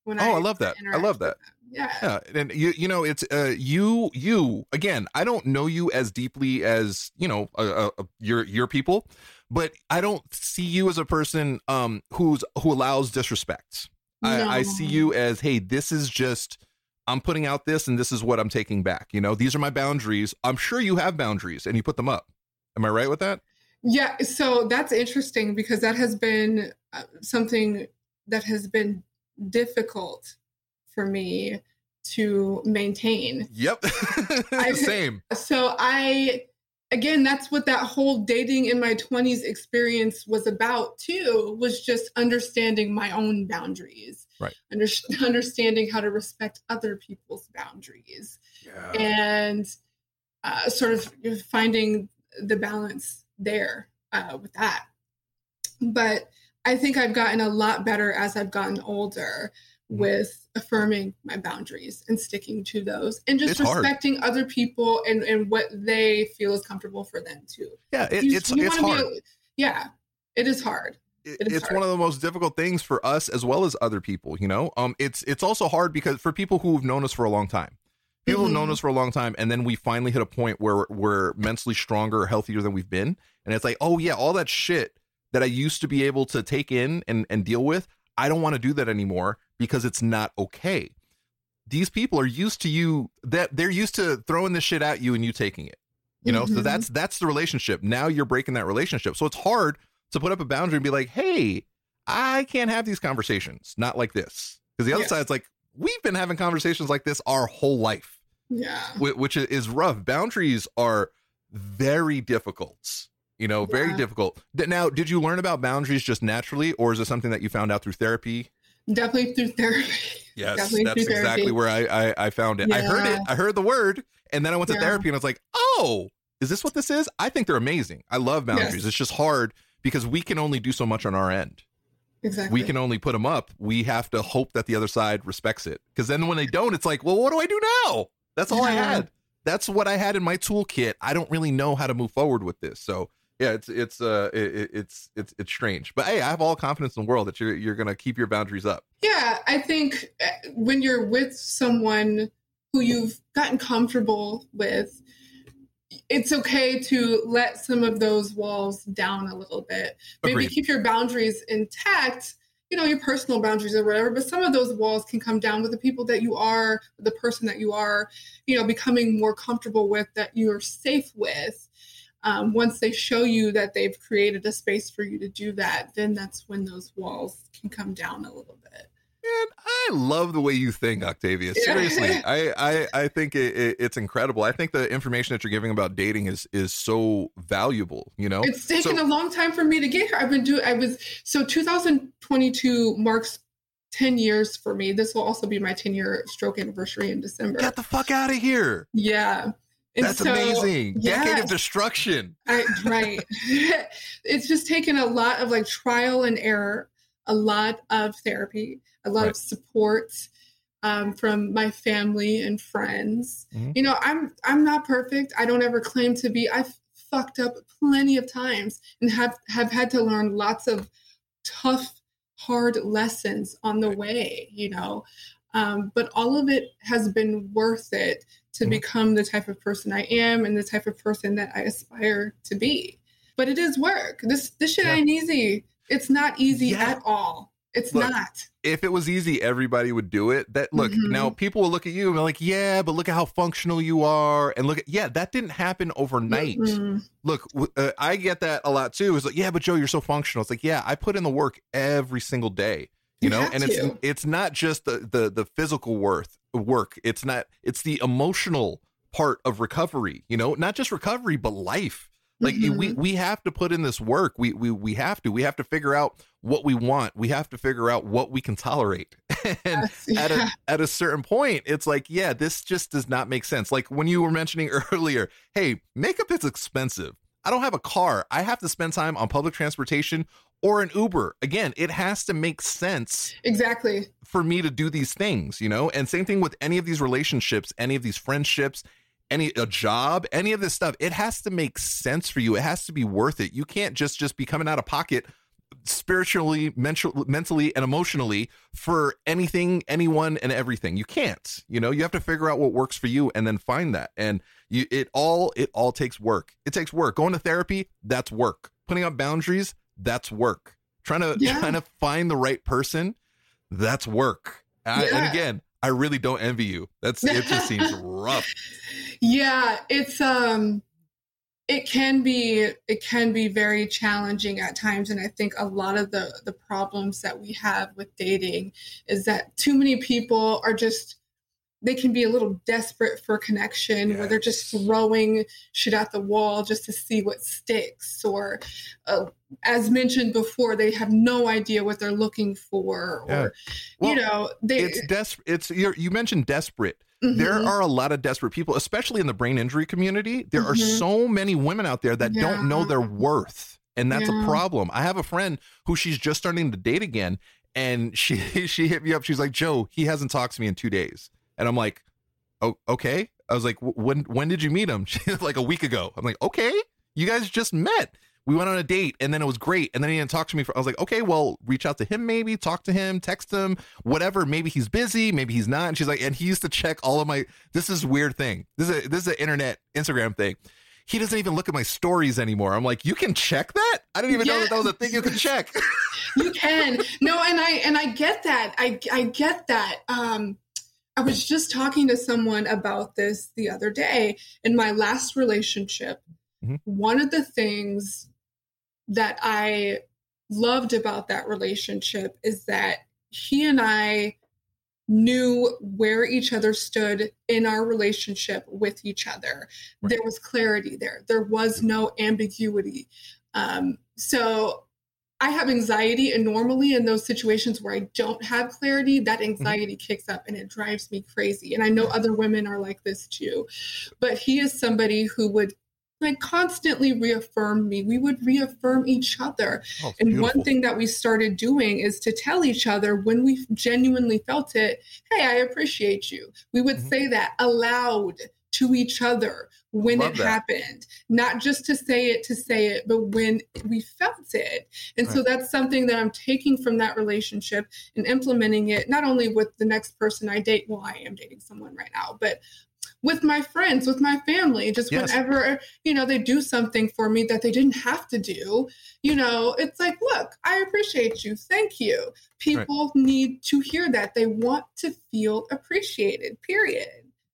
when oh, I I love that. I love that. Yeah. Yeah. And you, you know, it's, uh, you, you, again, I don't know you as deeply as, you know, uh, uh, your, your people, but I don't see you as a person, um, who's, who allows disrespect. No. I, I see you as, hey, this is just, I'm putting out this and this is what I'm taking back. You know, these are my boundaries. I'm sure you have boundaries and you put them up. Am I right with that? Yeah. So that's interesting because that has been uh, something that has been difficult for me to maintain. Yep. I, Same. So I, again, that's what that whole dating in my twenties experience was about too, was just understanding my own boundaries. Right. Under, understanding how to respect other people's boundaries. Yeah. And uh, sort of finding the balance there uh, with that. But I think I've gotten a lot better as I've gotten older with affirming my boundaries and sticking to those and just it's respecting hard. Other people and, and what they feel is comfortable for them too. Yeah, it, you, it's, you it's hard. A, yeah, it is hard. It, it is it's hard. one of the most difficult things for us as well as other people, you know? Um, it's, it's also hard because for people who've known us for a long time, people mm-hmm. have known us for a long time. And then we finally hit a point where we're mentally stronger or healthier than we've been. And it's like, oh yeah, all that shit that I used to be able to take in and, and deal with, I don't want to do that anymore because it's not okay. These people are used to you, that they're used to throwing this shit at you and you taking it, you know? Mm-hmm. So that's, that's the relationship. Now you're breaking that relationship. So it's hard to put up a boundary and be like, hey, I can't have these conversations. Not like this. Because the other yes. side's like, we've been having conversations like this our whole life. Yeah. Which is rough. Boundaries are very difficult. You know, very yeah. difficult. Now, did you learn about boundaries just naturally, or is it something that you found out through therapy? Definitely through therapy. Yes, Definitely that's through exactly therapy. where I, I, I found it. Yeah. I heard it. I heard the word, and then I went to yeah. therapy, and I was like, oh, is this what this is? I think they're amazing. I love boundaries. Yes. It's just hard because we can only do so much on our end. Exactly. We can only put them up. We have to hope that the other side respects it. Because then when they don't, it's like, well, what do I do now? That's all yeah. I had. That's what I had in my toolkit. I don't really know how to move forward with this. So yeah, it's it's uh it, it's it's it's strange, but hey, I have all confidence in the world that you're you're gonna keep your boundaries up. Yeah, I think when you're with someone who you've gotten comfortable with, it's okay to let some of those walls down a little bit. Maybe Agreed. Keep your boundaries intact, you know, your personal boundaries or whatever, but some of those walls can come down with the people that you are, the person that you are, you know, becoming more comfortable with, that you're safe with. Um, once they show you that they've created a space for you to do that, then that's when those walls can come down a little bit. Man, I love the way you think, Octavia. Seriously, I, I, I think it, it, it's incredible. I think the information that you're giving about dating is is so valuable. You know, it's taken so, a long time for me to get here. I've been doing. I was so two thousand twenty-two marks ten years for me. This will also be my ten year stroke anniversary in December. Get the fuck out of here! Yeah. And That's so, amazing. Yes, Decade of destruction. I, right. It's just taken a lot of like trial and error, a lot of therapy, a lot right. of support um, from my family and friends. Mm-hmm. You know, I'm I'm not perfect. I don't ever claim to be. I've fucked up plenty of times and have, have had to learn lots of tough, hard lessons on the way, you know. Um, but all of it has been worth it to mm-hmm. become the type of person I am and the type of person that I aspire to be. But it is work. This this shit yeah. ain't easy. It's not easy yeah. at all. It's look, not. If it was easy, everybody would do it. That look, mm-hmm. now people will look at you and be like, yeah, but look at how functional you are. And look at, yeah, that didn't happen overnight. Mm-hmm. Look, uh, I get that a lot too. It's like, yeah, but Joe, you're so functional. It's like, yeah, I put in the work every single day. You, you know, and to. it's it's not just the, the the physical worth work. It's not it's the emotional part of recovery, you know, not just recovery, but life. Like mm-hmm. we we have to put in this work. We we we have to. We have to figure out what we want. We have to figure out what we can tolerate. And yes, yeah. at a at a certain point, it's like, yeah, this just does not make sense. Like when you were mentioning earlier, hey, makeup is expensive. I don't have a car. I have to spend time on public transportation or an Uber. Again, it has to make sense. Exactly. For me to do these things, you know? And same thing with any of these relationships, any of these friendships, any a job, any of this stuff. It has to make sense for you. It has to be worth it. You can't just just be coming out of pocket spiritually, mental, mentally, and emotionally for anything, anyone, and everything. You can't. You know, you have to figure out what works for you and then find that. And you, it all, it all takes work. It takes work. Going to therapy, that's work. Putting up boundaries, that's work. Trying to Yeah. trying to find the right person, that's work. I, Yeah. and again, I really don't envy you. That's it. Just seems rough. Yeah, it's um it can be it can be very challenging at times, and I think a lot of the the problems that we have with dating is that too many people are just, they can be a little desperate for connection, Yes. where they're just throwing shit at the wall just to see what sticks, or uh, as mentioned before, they have no idea what they're looking for, or Yeah. Well, you know, they It's des- It's you're, you mentioned desperate. Mhm. There are a lot of desperate people, especially in the brain injury community. There are Mhm. so many women out there that don't know Yeah. their worth. And that's Yeah. a problem. I have a friend who she's just starting to date again. And she she hit me up. She's like, Joe, he hasn't talked to me in two days. And I'm like, oh, okay. I was like, when when did you meet him? She's like, a week ago. I'm like, okay, you guys just met. We went on a date and then it was great. And then he didn't talk to me. For, I was like, okay, well, reach out to him, maybe talk to him, text him, whatever. Maybe he's busy, maybe he's not. And she's like, and he used to check all of my, this is a weird thing. This is a, this is an internet Instagram thing. He doesn't even look at my stories anymore. I'm like, you can check that? I didn't even know that that was a thing you could check. You can. No, and I and I get that. I I get that. Um, I was just talking to someone about this the other day. In my last relationship, Mhm. one of the things that I loved about that relationship is that he and I knew where each other stood in our relationship with each other. Right. There was clarity there. There was no ambiguity. Um, so I have anxiety, and normally in those situations where I don't have clarity, that anxiety mm-hmm. kicks up and it drives me crazy. And I know other women are like this too, but he is somebody who would like constantly reaffirm me. We would reaffirm each other. Oh, and beautiful. one thing that we started doing is to tell each other when we genuinely felt it, hey, I appreciate you. We would mm-hmm. say that aloud to each other when Love it that. happened, not just to say it to say it, but when we felt it. And right. so that's something that I'm taking from that relationship and implementing it, not only with the next person I date, well, I am dating someone right now, but with my friends, with my family, just yes. whenever, you know, they do something for me that they didn't have to do, you know, it's like, look, I appreciate you. Thank you. People right. need to hear that. They want to feel appreciated, period.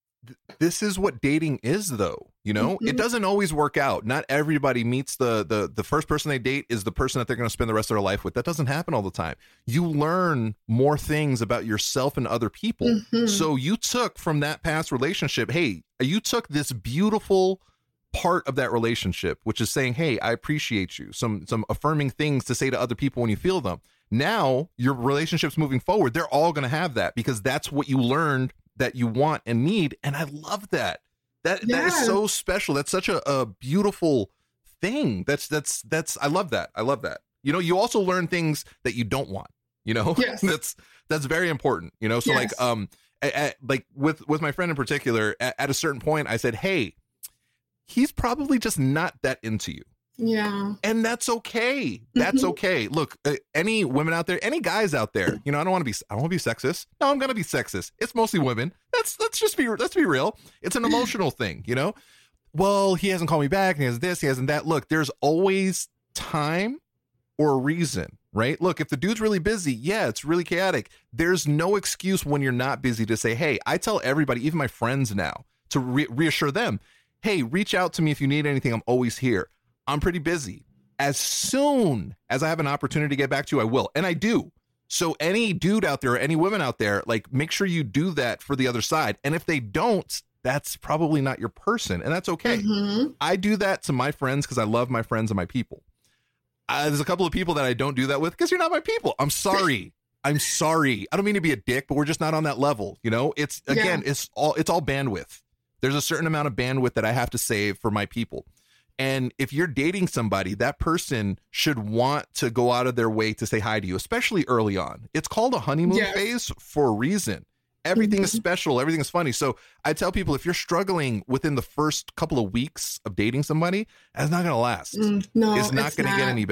This is what dating is, though. You know, mm-hmm. it doesn't always work out. Not everybody meets the the the first person they date is the person that they're going to spend the rest of their life with. That doesn't happen all the time. You learn more things about yourself and other people. Mm-hmm. So you took from that past relationship, hey, you took this beautiful part of that relationship, which is saying, hey, I appreciate you. Some some affirming things to say to other people when you feel them. Now your relationships moving forward, they're all going to have that because that's what you learned that you want and need. And I love that. That yeah. that is so special. That's such a, a beautiful thing. That's that's that's I love that. I love that. You know, you also learn things that you don't want, you know, yes. that's that's very important, you know. So yes. like um at, at, like with with my friend in particular, at, at a certain point I said, hey, he's probably just not that into you. Yeah. And that's okay. That's mm-hmm. okay. Look, uh, any women out there, any guys out there, you know, I don't want to be, I don't want to be sexist. No, I'm going to be sexist. It's mostly women. Let's, let's just be, let's be real. It's an emotional thing, you know? Well, he hasn't called me back. And he has this, he hasn't that. Look, there's always time or a reason, right? Look, if the dude's really busy, yeah, it's really chaotic. There's no excuse when you're not busy to say, hey, I tell everybody, even my friends now, to re- reassure them, hey, reach out to me if you need anything. I'm always here. I'm pretty busy. As soon as I have an opportunity to get back to you, I will. And I do. So any dude out there, or any women out there, like make sure you do that for the other side. And if they don't, that's probably not your person. And that's okay. Mm-hmm. I do that to my friends because I love my friends and my people. Uh, there's a couple of people that I don't do that with because you're not my people. I'm sorry. I'm sorry. I don't mean to be a dick, but we're just not on that level. You know, it's again, yeah. it's all, it's all bandwidth. There's a certain amount of bandwidth that I have to save for my people. And if you're dating somebody, that person should want to go out of their way to say hi to you, especially early on. It's called a honeymoon yes. phase for a reason. Everything mm-hmm. is special. Everything is funny. So I tell people, if you're struggling within the first couple of weeks of dating somebody, that's not going to last. Mm, no, it's not going to get any better.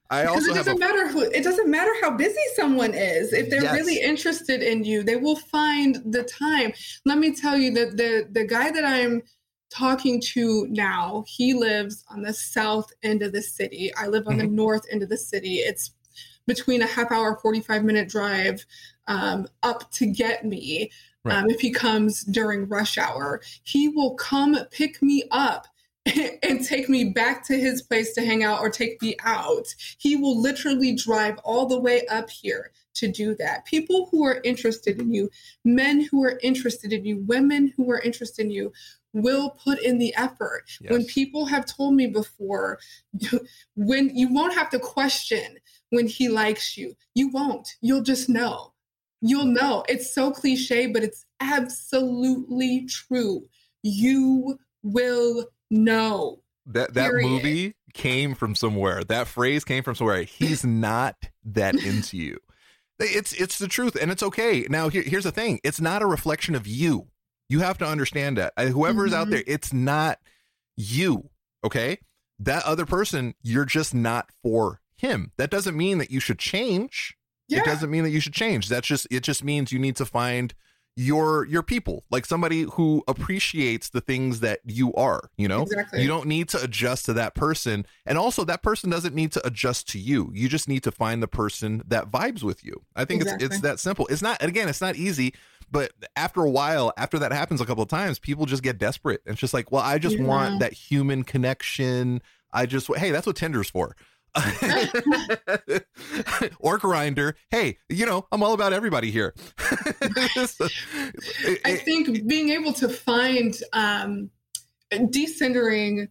I because also it doesn't have a, matter who it doesn't matter how busy someone is. If they're Yes. really interested in you, they will find the time. Let me tell you that the the guy that I'm talking to now, he lives on the south end of the city. I live on Mhm. the north end of the city. It's between a half hour, forty-five minute drive um, up to get me. Right. Um, if he comes during rush hour, he will come pick me up and take me back to his place to hang out or take me out. He will literally drive all the way up here to do that. People who are interested in you, men who are interested in you, women who are interested in you will put in the effort. Yes. When people have told me before, when you won't have to question when he likes you, you won't. You'll just know. You'll know. It's so cliche, but it's absolutely true. You will know. that that Period. movie came from somewhere. That phrase came from somewhere. He's not that into you. It's it's the truth, and it's okay. Now here, here's the thing. It's not a reflection of you. You have to understand that. Uh, Whoever is out Mhm. there, it's not you. Okay? That other person, you're just not for him. That doesn't mean that you should change. Yeah. It doesn't mean that you should change. That's just it just means you need to find your your people, like somebody who appreciates the things that you are, you know? Exactly. You don't need to adjust to that person. And also that person doesn't need to adjust to you. You just need to find the person that vibes with you. I think it's it's Exactly. that simple. It's not, again, it's not easy, but after a while, after that happens a couple of times, people just get desperate. And it's just like, well, I just Yeah. want that human connection. I just, hey, that's what Tinder's for. Or Grindr. Hey, you know, I'm all about everybody here. So, it- I it- think being able to find um, decentering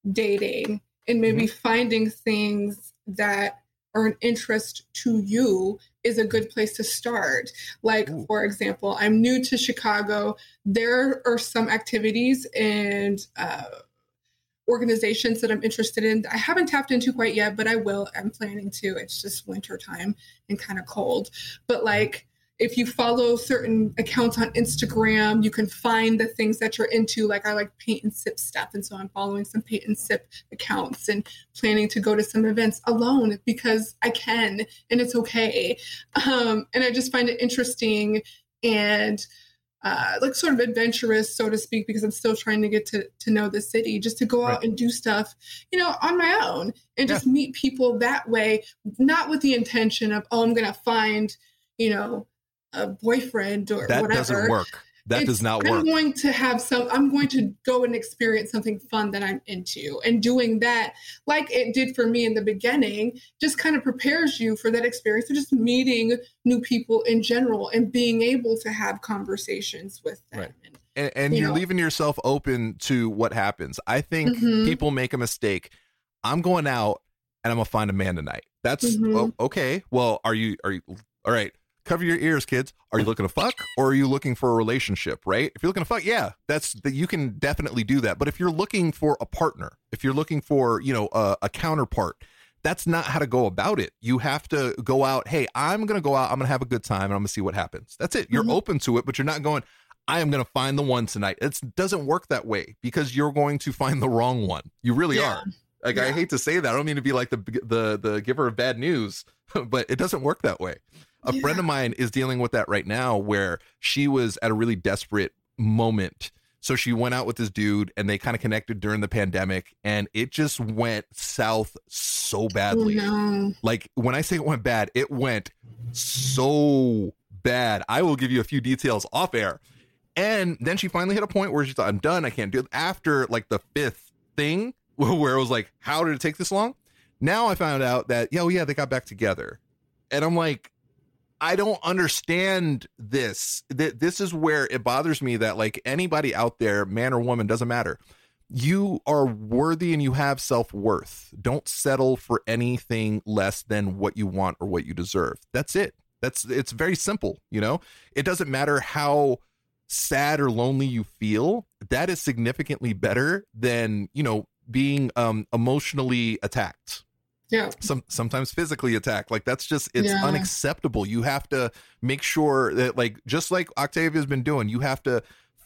dating and maybe finding things that are an interest to you is a good place to start. Like, Ooh. for example, I'm new to Chicago. There are some activities and uh, organizations that I'm interested in. I haven't tapped into quite yet, but I will. I'm planning to. It's just winter time and kind of cold. But like, if you follow certain accounts on Instagram, you can find the things that you're into. Like I like paint and sip stuff. And so I'm following some paint and sip accounts and planning to go to some events alone because I can and it's okay. Um, and I just find it interesting and uh, like sort of adventurous, so to speak, because I'm still trying to get to, to know the city, just to go out Right. and do stuff, you know, on my own and just meet people that way, not with the intention of, oh, I'm going to find, you know, a boyfriend or that whatever. doesn't work. That It's- does not I'm work. going to have some, I'm going to go and experience something fun that I'm into. And doing that, like it did for me in the beginning, just kind of prepares you for that experience of just meeting new people in general and being able to have conversations with them. Right. And, and You you're know. leaving yourself open to what happens. I think Mhm. people make a mistake. I'm going out and I'm gonna find a man tonight. That's Mhm. oh, okay. Well, are you are you all right? Cover your ears, kids. Are you looking to fuck or are you looking for a relationship, right? If you're looking to fuck, yeah, that's that you can definitely do that. But if you're looking for a partner, if you're looking for, you know, a, a counterpart, that's not how to go about it. You have to go out, hey, I'm going to go out, I'm going to have a good time and I'm going to see what happens. That's it. You're Mhm. open to it, but you're not going, I am going to find the one tonight. It doesn't work that way because you're going to find the wrong one. You really Yeah. are. Like, I Yeah. hate to say that. I don't mean to be like the the the giver of bad news, but it doesn't work that way. A friend of Yeah. mine is dealing with that right now where she was at a really desperate moment. So she went out with this dude and they kind of connected during the pandemic and it just went south so Oh, badly. no. Like when I say it went bad, it went so bad. I will give you a few details off air. And then she finally hit a point where she thought, I'm done. I can't do it. After like the fifth thing where it was like, how did it take this long? Now I found out that, yeah, well, yeah, they got back together. And I'm like, I don't understand this. Th- This is where it bothers me that like anybody out there, man or woman, doesn't matter. You are worthy and you have self-worth. Don't settle for anything less than what you want or what you deserve. That's it. That's it's very simple, you know? It doesn't matter how sad or lonely you feel. That is significantly better than, you know, being um emotionally attacked. Yeah. Some sometimes physically attacked. Like that's just it's Yeah. unacceptable. You have to make sure that like just like Octavia has been doing, you have to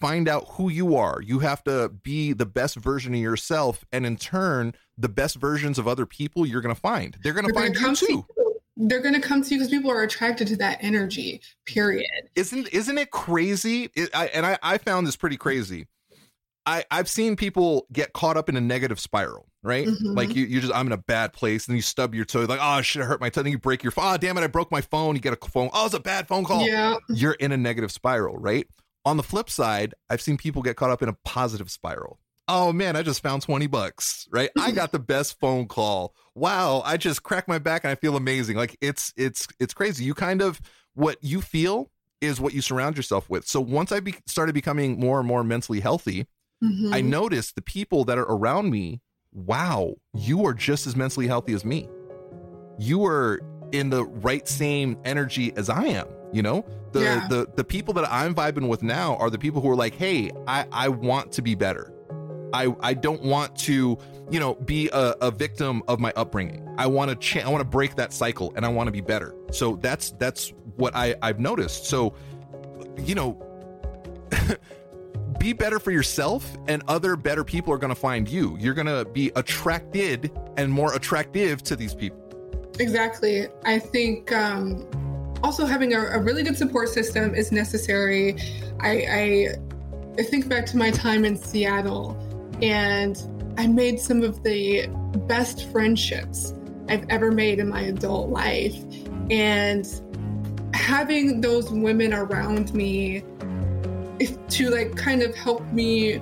find out who you are. You have to be the best version of yourself. And in turn, the best versions of other people you're going to find. They're going to find you too. To you. They're going to come to you because people are attracted to that energy, period. Isn't, isn't it crazy? It, I, and I, I found this pretty crazy. I, I've seen people get caught up in a negative spiral, right? Mm-hmm. Like you, you just, I'm in a bad place, and you stub your toe, like, oh shit, I hurt my toe. Then you break your phone. Oh, damn it, I broke my phone. You get a phone. Oh, it's a bad phone call. Yeah. You're in a negative spiral, right? On the flip side, I've seen people get caught up in a positive spiral. Oh man, I just found twenty bucks, right? I got the best phone call. Wow, I just cracked my back and I feel amazing. Like it's, it's, it's crazy. You kind of, what you feel is what you surround yourself with. So once I be- started becoming more and more mentally healthy, mm-hmm. I noticed the people that are around me, wow, you are just as mentally healthy as me. You are in the right same energy as I am, you know? The yeah. the the people that I'm vibing with now are the people who are like, hey, I, I want to be better. I, I don't want to, you know, be a, a victim of my upbringing. I want to cha- I want to break that cycle, and I want to be better. So that's that's what I, I've noticed. So, you know, be better for yourself, and other better people are going to find you. You're going to be attracted and more attractive to these people. Exactly. I think um, also having a, a really good support system is necessary. I, I I think back to my time in Seattle, and I made some of the best friendships I've ever made in my adult life. And having those women around me to like kind of help me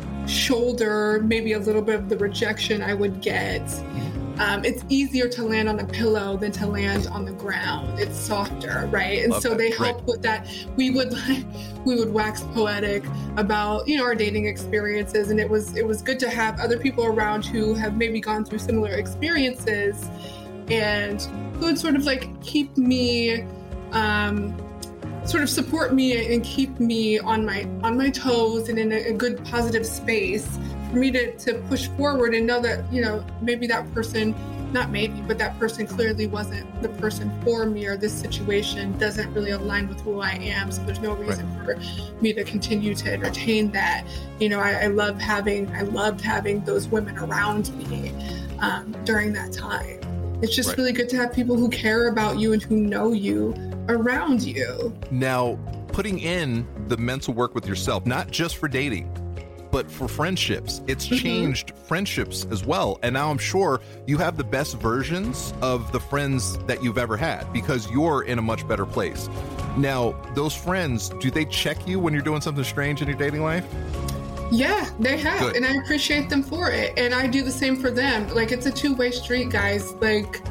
shoulder maybe a little bit of the rejection I would get. Um, it's easier to land on a pillow than to land on the ground. It's softer, right? And Love so that. they help right. with that. We would like, we would wax poetic about, you know, our dating experiences, and it was it was good to have other people around who have maybe gone through similar experiences, and who would sort of like keep me, um, sort of support me and keep me on my on my toes and in a, a good positive space. For me to, to push forward and know that, you know, maybe that person, not maybe, but that person clearly wasn't the person for me, or this situation doesn't really align with who I am. So there's no reason right. for me to continue to entertain that. You know, I, I love having, I loved having those women around me um, during that time. It's just right. really good to have people who care about you and who know you around you. Now, putting in the mental work with yourself, not just for dating, but for friendships, it's mm-hmm. changed friendships as well. And now I'm sure you have the best versions of the friends that you've ever had, because you're in a much better place. Now, those friends, do they check you when you're doing something strange in your dating life? Yeah, they have. Good. And I appreciate them for it. And I do the same for them. Like, it's a two-way street, guys. Like,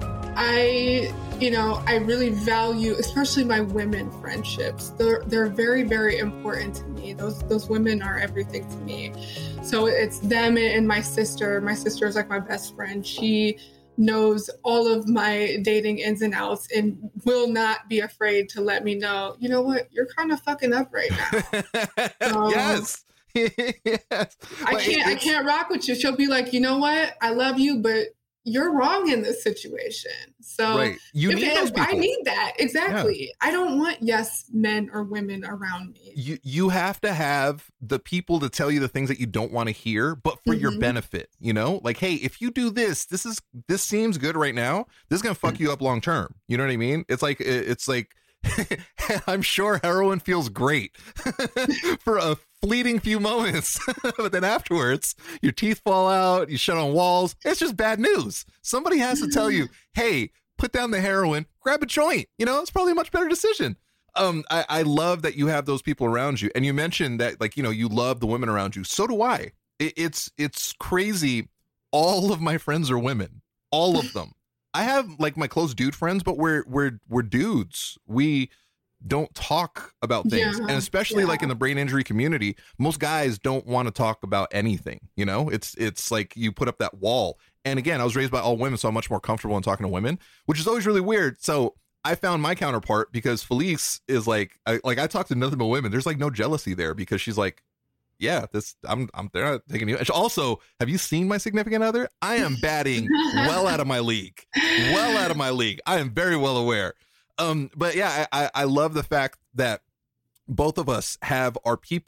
I... You know, I really value, especially my women friendships. They're they're very, very important to me. Those those women are everything to me. So it's them and my sister. My sister is like my best friend. She knows all of my dating ins and outs and will not be afraid to let me know, you know what, you're kind of fucking up right now. Um, yes. yes. I can't I can't rock with you. She'll be like, you know what, I love you, but you're wrong in this situation. So right. you need those people. I need that. Exactly. Yeah. I don't want yes men or women around me. You you have to have the people to tell you the things that you don't want to hear, but for mm-hmm. your benefit, you know, like, hey, if you do this, this is, this seems good right now. This is going to fuck you up long term. You know what I mean? It's like, it's like, I'm sure heroin feels great for a fleeting few moments, but then afterwards your teeth fall out, you shut on walls. It's just bad news. Somebody has to tell you, hey, put down the heroin, grab a joint. You know, it's probably a much better decision. Um, I, I love that you have those people around you. And you mentioned that, like, you know, you love the women around you. So do I. It, it's, it's crazy. All of my friends are women, all of them. I have like my close dude friends, but we're we're we're dudes. We don't talk about things, yeah, and especially yeah. like in the brain injury community, most guys don't want to talk about anything. You know, it's it's like you put up that wall. And again, I was raised by all women, so I'm much more comfortable in talking to women, which is always really weird. So I found my counterpart, because Felice is like, I, like I talk to nothing but women. There's like no jealousy there, because she's like, yeah, this I'm I'm they're not taking you. Also, have you seen my significant other? I am batting well out of my league, well out of my league. I am very well aware. Um, but yeah, I I love the fact that both of us have our people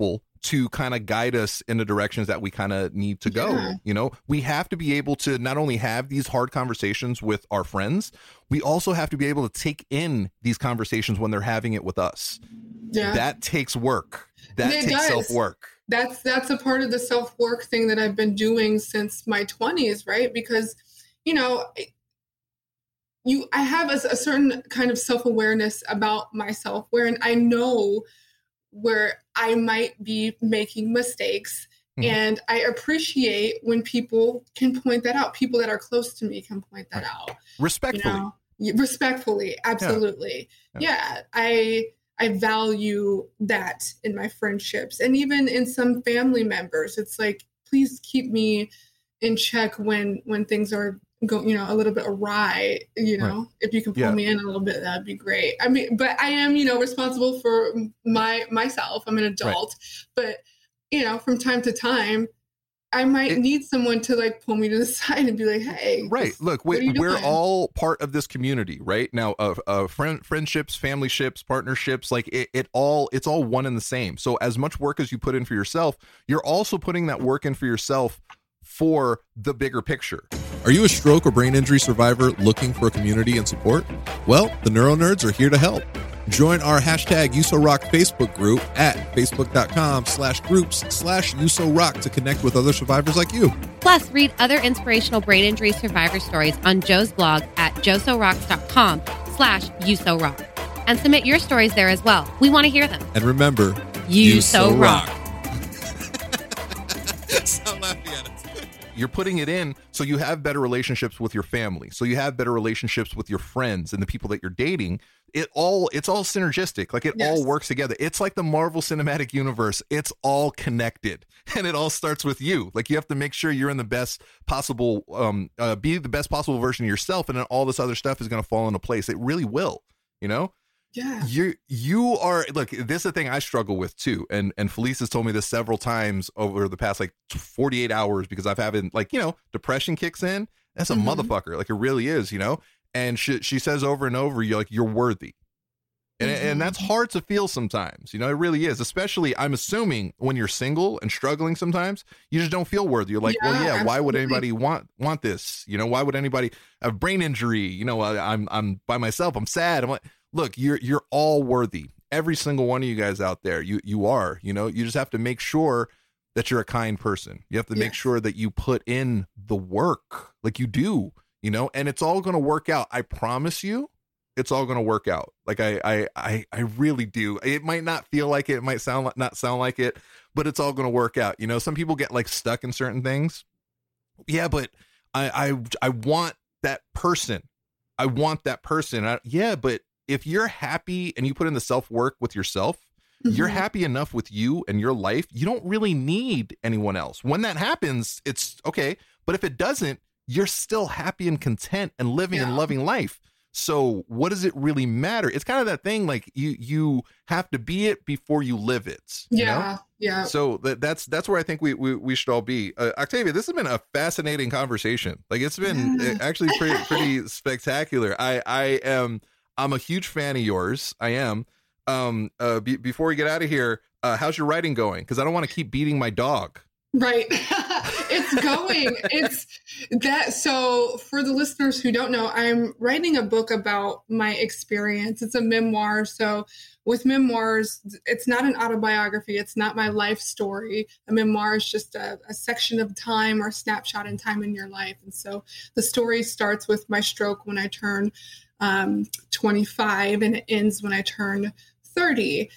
to kind of guide us in the directions that we kind of need to go. Yeah. You know, we have to be able to not only have these hard conversations with our friends, we also have to be able to take in these conversations when they're having it with us. Yeah. That takes work. That It takes does. self-work. That's that's a part of the self-work thing that I've been doing since my twenties, right? Because, you know, you I have a, a certain kind of self-awareness about myself, wherein I know where I might be making mistakes. Mm-hmm. And I appreciate when people can point that out. People that are close to me can point that out. Respectfully. You know? Respectfully. Absolutely. Yeah. yeah. I I value that in my friendships, and even in some family members. It's like, please keep me in check when when things are go, you know, a little bit awry, you know, right. If you can pull yeah. me in a little bit, that'd be great. I mean, but I am, you know, responsible for my, myself. I'm an adult, right. But you know, from time to time, I might it, need someone to like pull me to the side and be like, hey, right. Look, we, we're all part of this community right now, uh, uh, friend, friendships, family ships, partnerships, like it, it all, it's all one and the same. So as much work as you put in for yourself, you're also putting that work in for yourself for the bigger picture. Are you a stroke or brain injury survivor looking for a community and support? Well, the Neuro Nerds are here to help. Join our hashtag USORock Facebook group at facebook.com slash groups slash USORock to connect with other survivors like you. Plus, read other inspirational brain injury survivor stories on Joe's blog at josorocks.com slash USORock. And submit your stories there as well. We want to hear them. And remember, USORock. Stop laughing at it. You're putting it in so you have better relationships with your family, so you have better relationships with your friends and the people that you're dating. It all it's all synergistic, like it yes. all works together. It's like the Marvel Cinematic Universe. It's all connected, and it all starts with you. Like you have to make sure you're in the best possible, um, uh, be the best possible version of yourself, and then all this other stuff is going to fall into place. It really will, you know. Yeah. You you are look, this is the thing I struggle with too. And and Felice has told me this several times over the past like forty-eight hours, because I've having like, you know, depression kicks in. That's a mm-hmm. motherfucker. Like it really is, you know. And she she says over and over, you're like, you're worthy. And mm-hmm. and that's hard to feel sometimes, you know, it really is. Especially, I'm assuming when you're single and struggling sometimes, you just don't feel worthy. You're like, yeah, well, yeah, absolutely. Why would anybody want want this? You know, why would anybody have brain injury? You know, I, I'm I'm by myself. I'm sad. I'm like, look, you're you're all worthy. Every single one of you guys out there, you you are. You know, you just have to make sure that you're a kind person. You have to make yes. sure that you put in the work, like you do. You know, and it's all going to work out. I promise you, it's all going to work out. Like I, I, I, I really do. It might not feel like it. It might sound like not sound like it, but it's all going to work out. You know, some people get like stuck in certain things. Yeah, but I, I, I want that person. I want that person. I, yeah, but if you're happy and you put in the self work with yourself, mm-hmm. you're happy enough with you and your life. You don't really need anyone else. When that happens, it's okay. But if it doesn't, you're still happy and content and living yeah. and loving life. So what does it really matter? It's kind of that thing, like you you have to be it before you live it. You yeah, know? yeah. So that, that's that's where I think we we, we should all be. Uh, Octavia, this has been a fascinating conversation. Like it's been yeah. actually pretty pretty spectacular. I I am I'm a huge fan of yours. I am. Um. Uh. Be, before we get out of here, uh, how's your writing going? Because I don't want to keep beating my dog. Right. It's going. It's that. So for the listeners who don't know, I'm writing a book about my experience. It's a memoir. So with memoirs, it's not an autobiography. It's not my life story. A memoir is just a, a section of time or snapshot in time in your life. And so the story starts with my stroke when I turn um, twenty-five, and it ends when I turn thirty.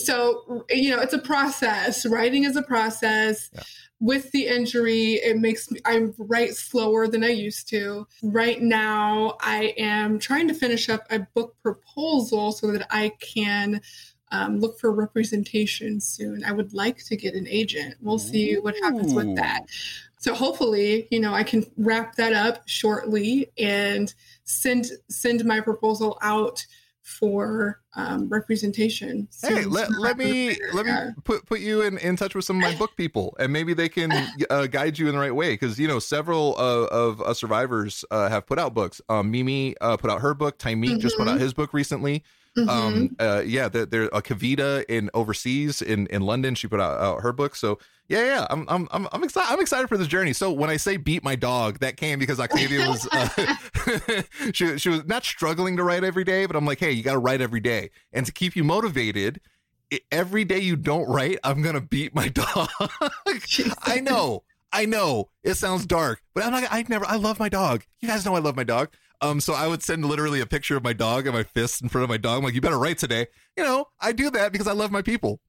So, you know, it's a process. Writing is a process. Yeah. With the injury, it makes me, I write slower than I used to. Right now, I am trying to finish up a book proposal so that I can um, look for representation soon. I would like to get an agent. We'll see what happens with that. So hopefully, you know, I can wrap that up shortly and send send my proposal out for um, representation. Hey, let, let me let me put put you in, in touch with some of my book people, and maybe they can uh, guide you in the right way. Because you know, several uh, of us survivors uh, have put out books. Um, Mimi uh, put out her book. Tymeek mm-hmm. just put out his book recently. Mm-hmm. Um, uh, yeah, there, there a Kavita in overseas in, in London. She put out, out her book. So yeah, yeah, I'm I'm I'm I'm excited. I'm excited for this journey. So when I say beat my dog, that came because Octavia was uh, she she was not struggling to write every day, but I'm like, hey, you got to write every day, and to keep you motivated, every day you don't write, I'm gonna beat my dog. I know, I know, it sounds dark, but I'm like, I never, I love my dog. You guys know I love my dog. Um, so I would send literally a picture of my dog and my fist in front of my dog. I'm like, you better write today. You know, I do that because I love my people.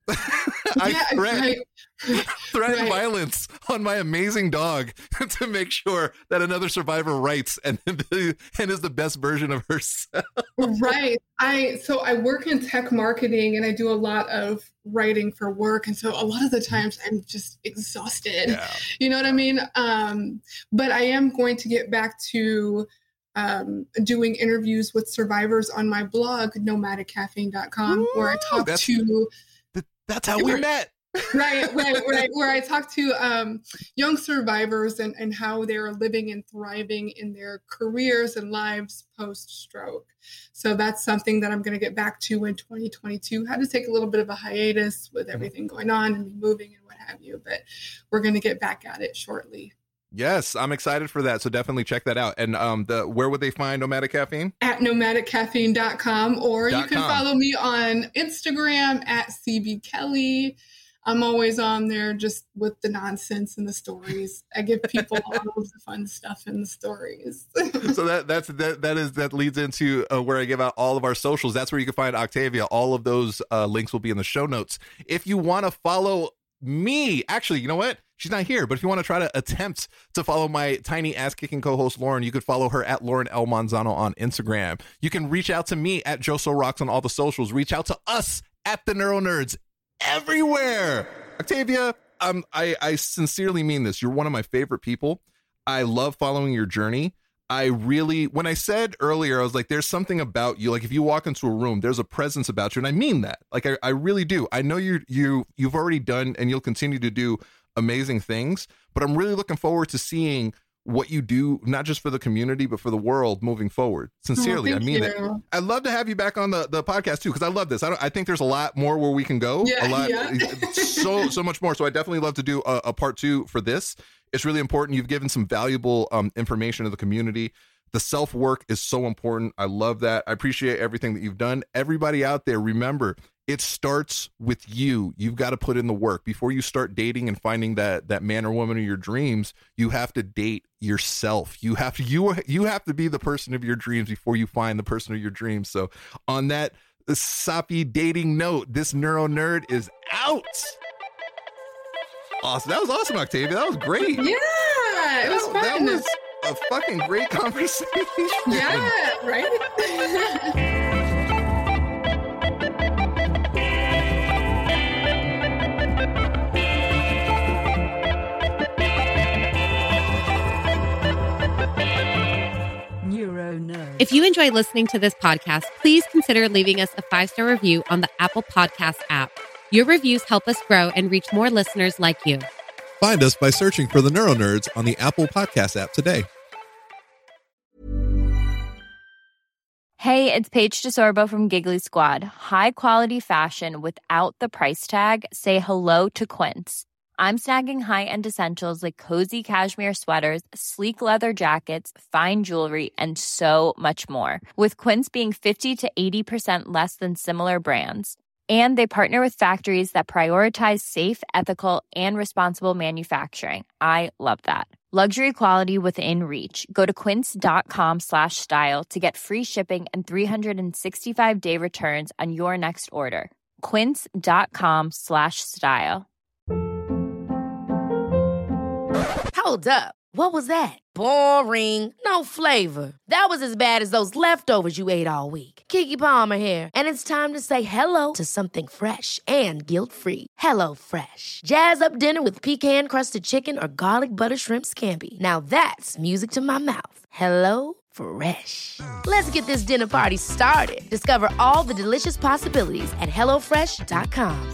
I yeah, threat, right. threaten right. violence on my amazing dog to make sure that another survivor writes and and is the best version of herself. Right. I so I work in tech marketing and I do a lot of writing for work, and so a lot of the times I'm just exhausted. Yeah. You know what I mean? Um, but I am going to get back to um, doing interviews with survivors on my blog, nomadic caffeine dot com, where I talk that's, to. That's how we met. right, right, right. Where I talk to um, young survivors and, and how they're living and thriving in their careers and lives post-stroke. So that's something that I'm going to get back to in twenty twenty-two. Had to take a little bit of a hiatus with everything going on and me moving and what have you, but we're going to get back at it shortly. Yes, I'm excited for that. So definitely check that out. And um, the where would they find Nomadic Caffeine? At nomadic caffeine dot com, or Dot you can com. follow follow me on Instagram at C B Kelly. I'm always on there just with the nonsense and the stories. I give people all of the fun stuff in the stories. So that that's that that is that leads into uh, where I give out all of our socials. That's where you can find Octavia. All of those uh, links will be in the show notes. If you want to follow me, actually, you know what? She's not here, but if you want to try to attempt to follow my tiny ass-kicking co-host Lauren, you could follow her at Lauren L. Manzano on Instagram. You can reach out to me at Joso Rocks on all the socials. Reach out to us at the Neuro Nerds everywhere. Octavia, um, I, I sincerely mean this. You're one of my favorite people. I love following your journey. I really, when I said earlier, I was like, there's something about you. Like if you walk into a room, there's a presence about you. And I mean that. Like, I, I really do. I know you, you, you've already done and you'll continue to do amazing things, but I'm really looking forward to seeing what you do, not just for the community, but for the world moving forward. Sincerely, oh, I mean you. that. I'd love to have you back on the, the podcast too, because I love this. I don't, I think there's a lot more where we can go. Yeah, a lot, yeah. so, so much more. So I definitely love to do a, a part two for this. It's really important. You've given some valuable um, information to the community. The self-work is so important. I love that. I appreciate everything that you've done. Everybody out there, remember, it starts with you. You've got to put in the work. Before you start dating and finding that that man or woman of your dreams, you have to date yourself. You have to you you have to be the person of your dreams before you find the person of your dreams. So on that soppy dating note, this Neuro Nerd is out. Awesome. That was awesome, Octavia. That was great. Yeah, it was that, fun. That was a fucking great conversation. Yeah, right? If you enjoy listening to this podcast, please consider leaving us a five-star review on the Apple Podcast app. Your reviews help us grow and reach more listeners like you. Find us by searching for the Neuro Nerds on the Apple Podcast app today. Hey, it's Paige DeSorbo from Giggly Squad. High quality fashion without the price tag. Say hello to Quince. I'm snagging high-end essentials like cozy cashmere sweaters, sleek leather jackets, fine jewelry, and so much more. With Quince being fifty to eighty percent less than similar brands. And they partner with factories that prioritize safe, ethical, and responsible manufacturing. I love that. Luxury quality within reach. Go to quince.com slash style to get free shipping and three sixty-five day returns on your next order. Quince.com slash style. Hold up. What was that? Boring. No flavor. That was as bad as those leftovers you ate all week. Keke Palmer here, and it's time to say hello to something fresh and guilt-free. Hello Fresh. Jazz up dinner with pecan-crusted chicken or garlic butter shrimp scampi. Now that's music to my mouth. Hello Fresh. Let's get this dinner party started. Discover all the delicious possibilities at hello fresh dot com.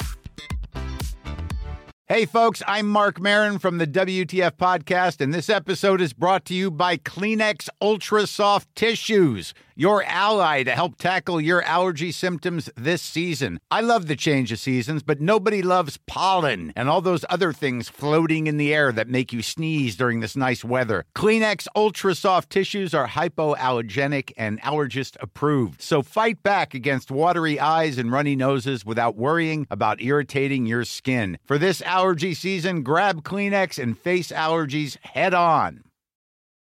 Hey, folks, I'm Mark Maron from the W T F Podcast, and this episode is brought to you by Kleenex Ultra Soft Tissues. your ally to help tackle your allergy symptoms this season. I love the change of seasons, but nobody loves pollen and all those other things floating in the air that make you sneeze during this nice weather. Kleenex Ultra Soft Tissues are hypoallergenic and allergist approved. So fight back against watery eyes and runny noses without worrying about irritating your skin. For this allergy season, grab Kleenex and face allergies head on.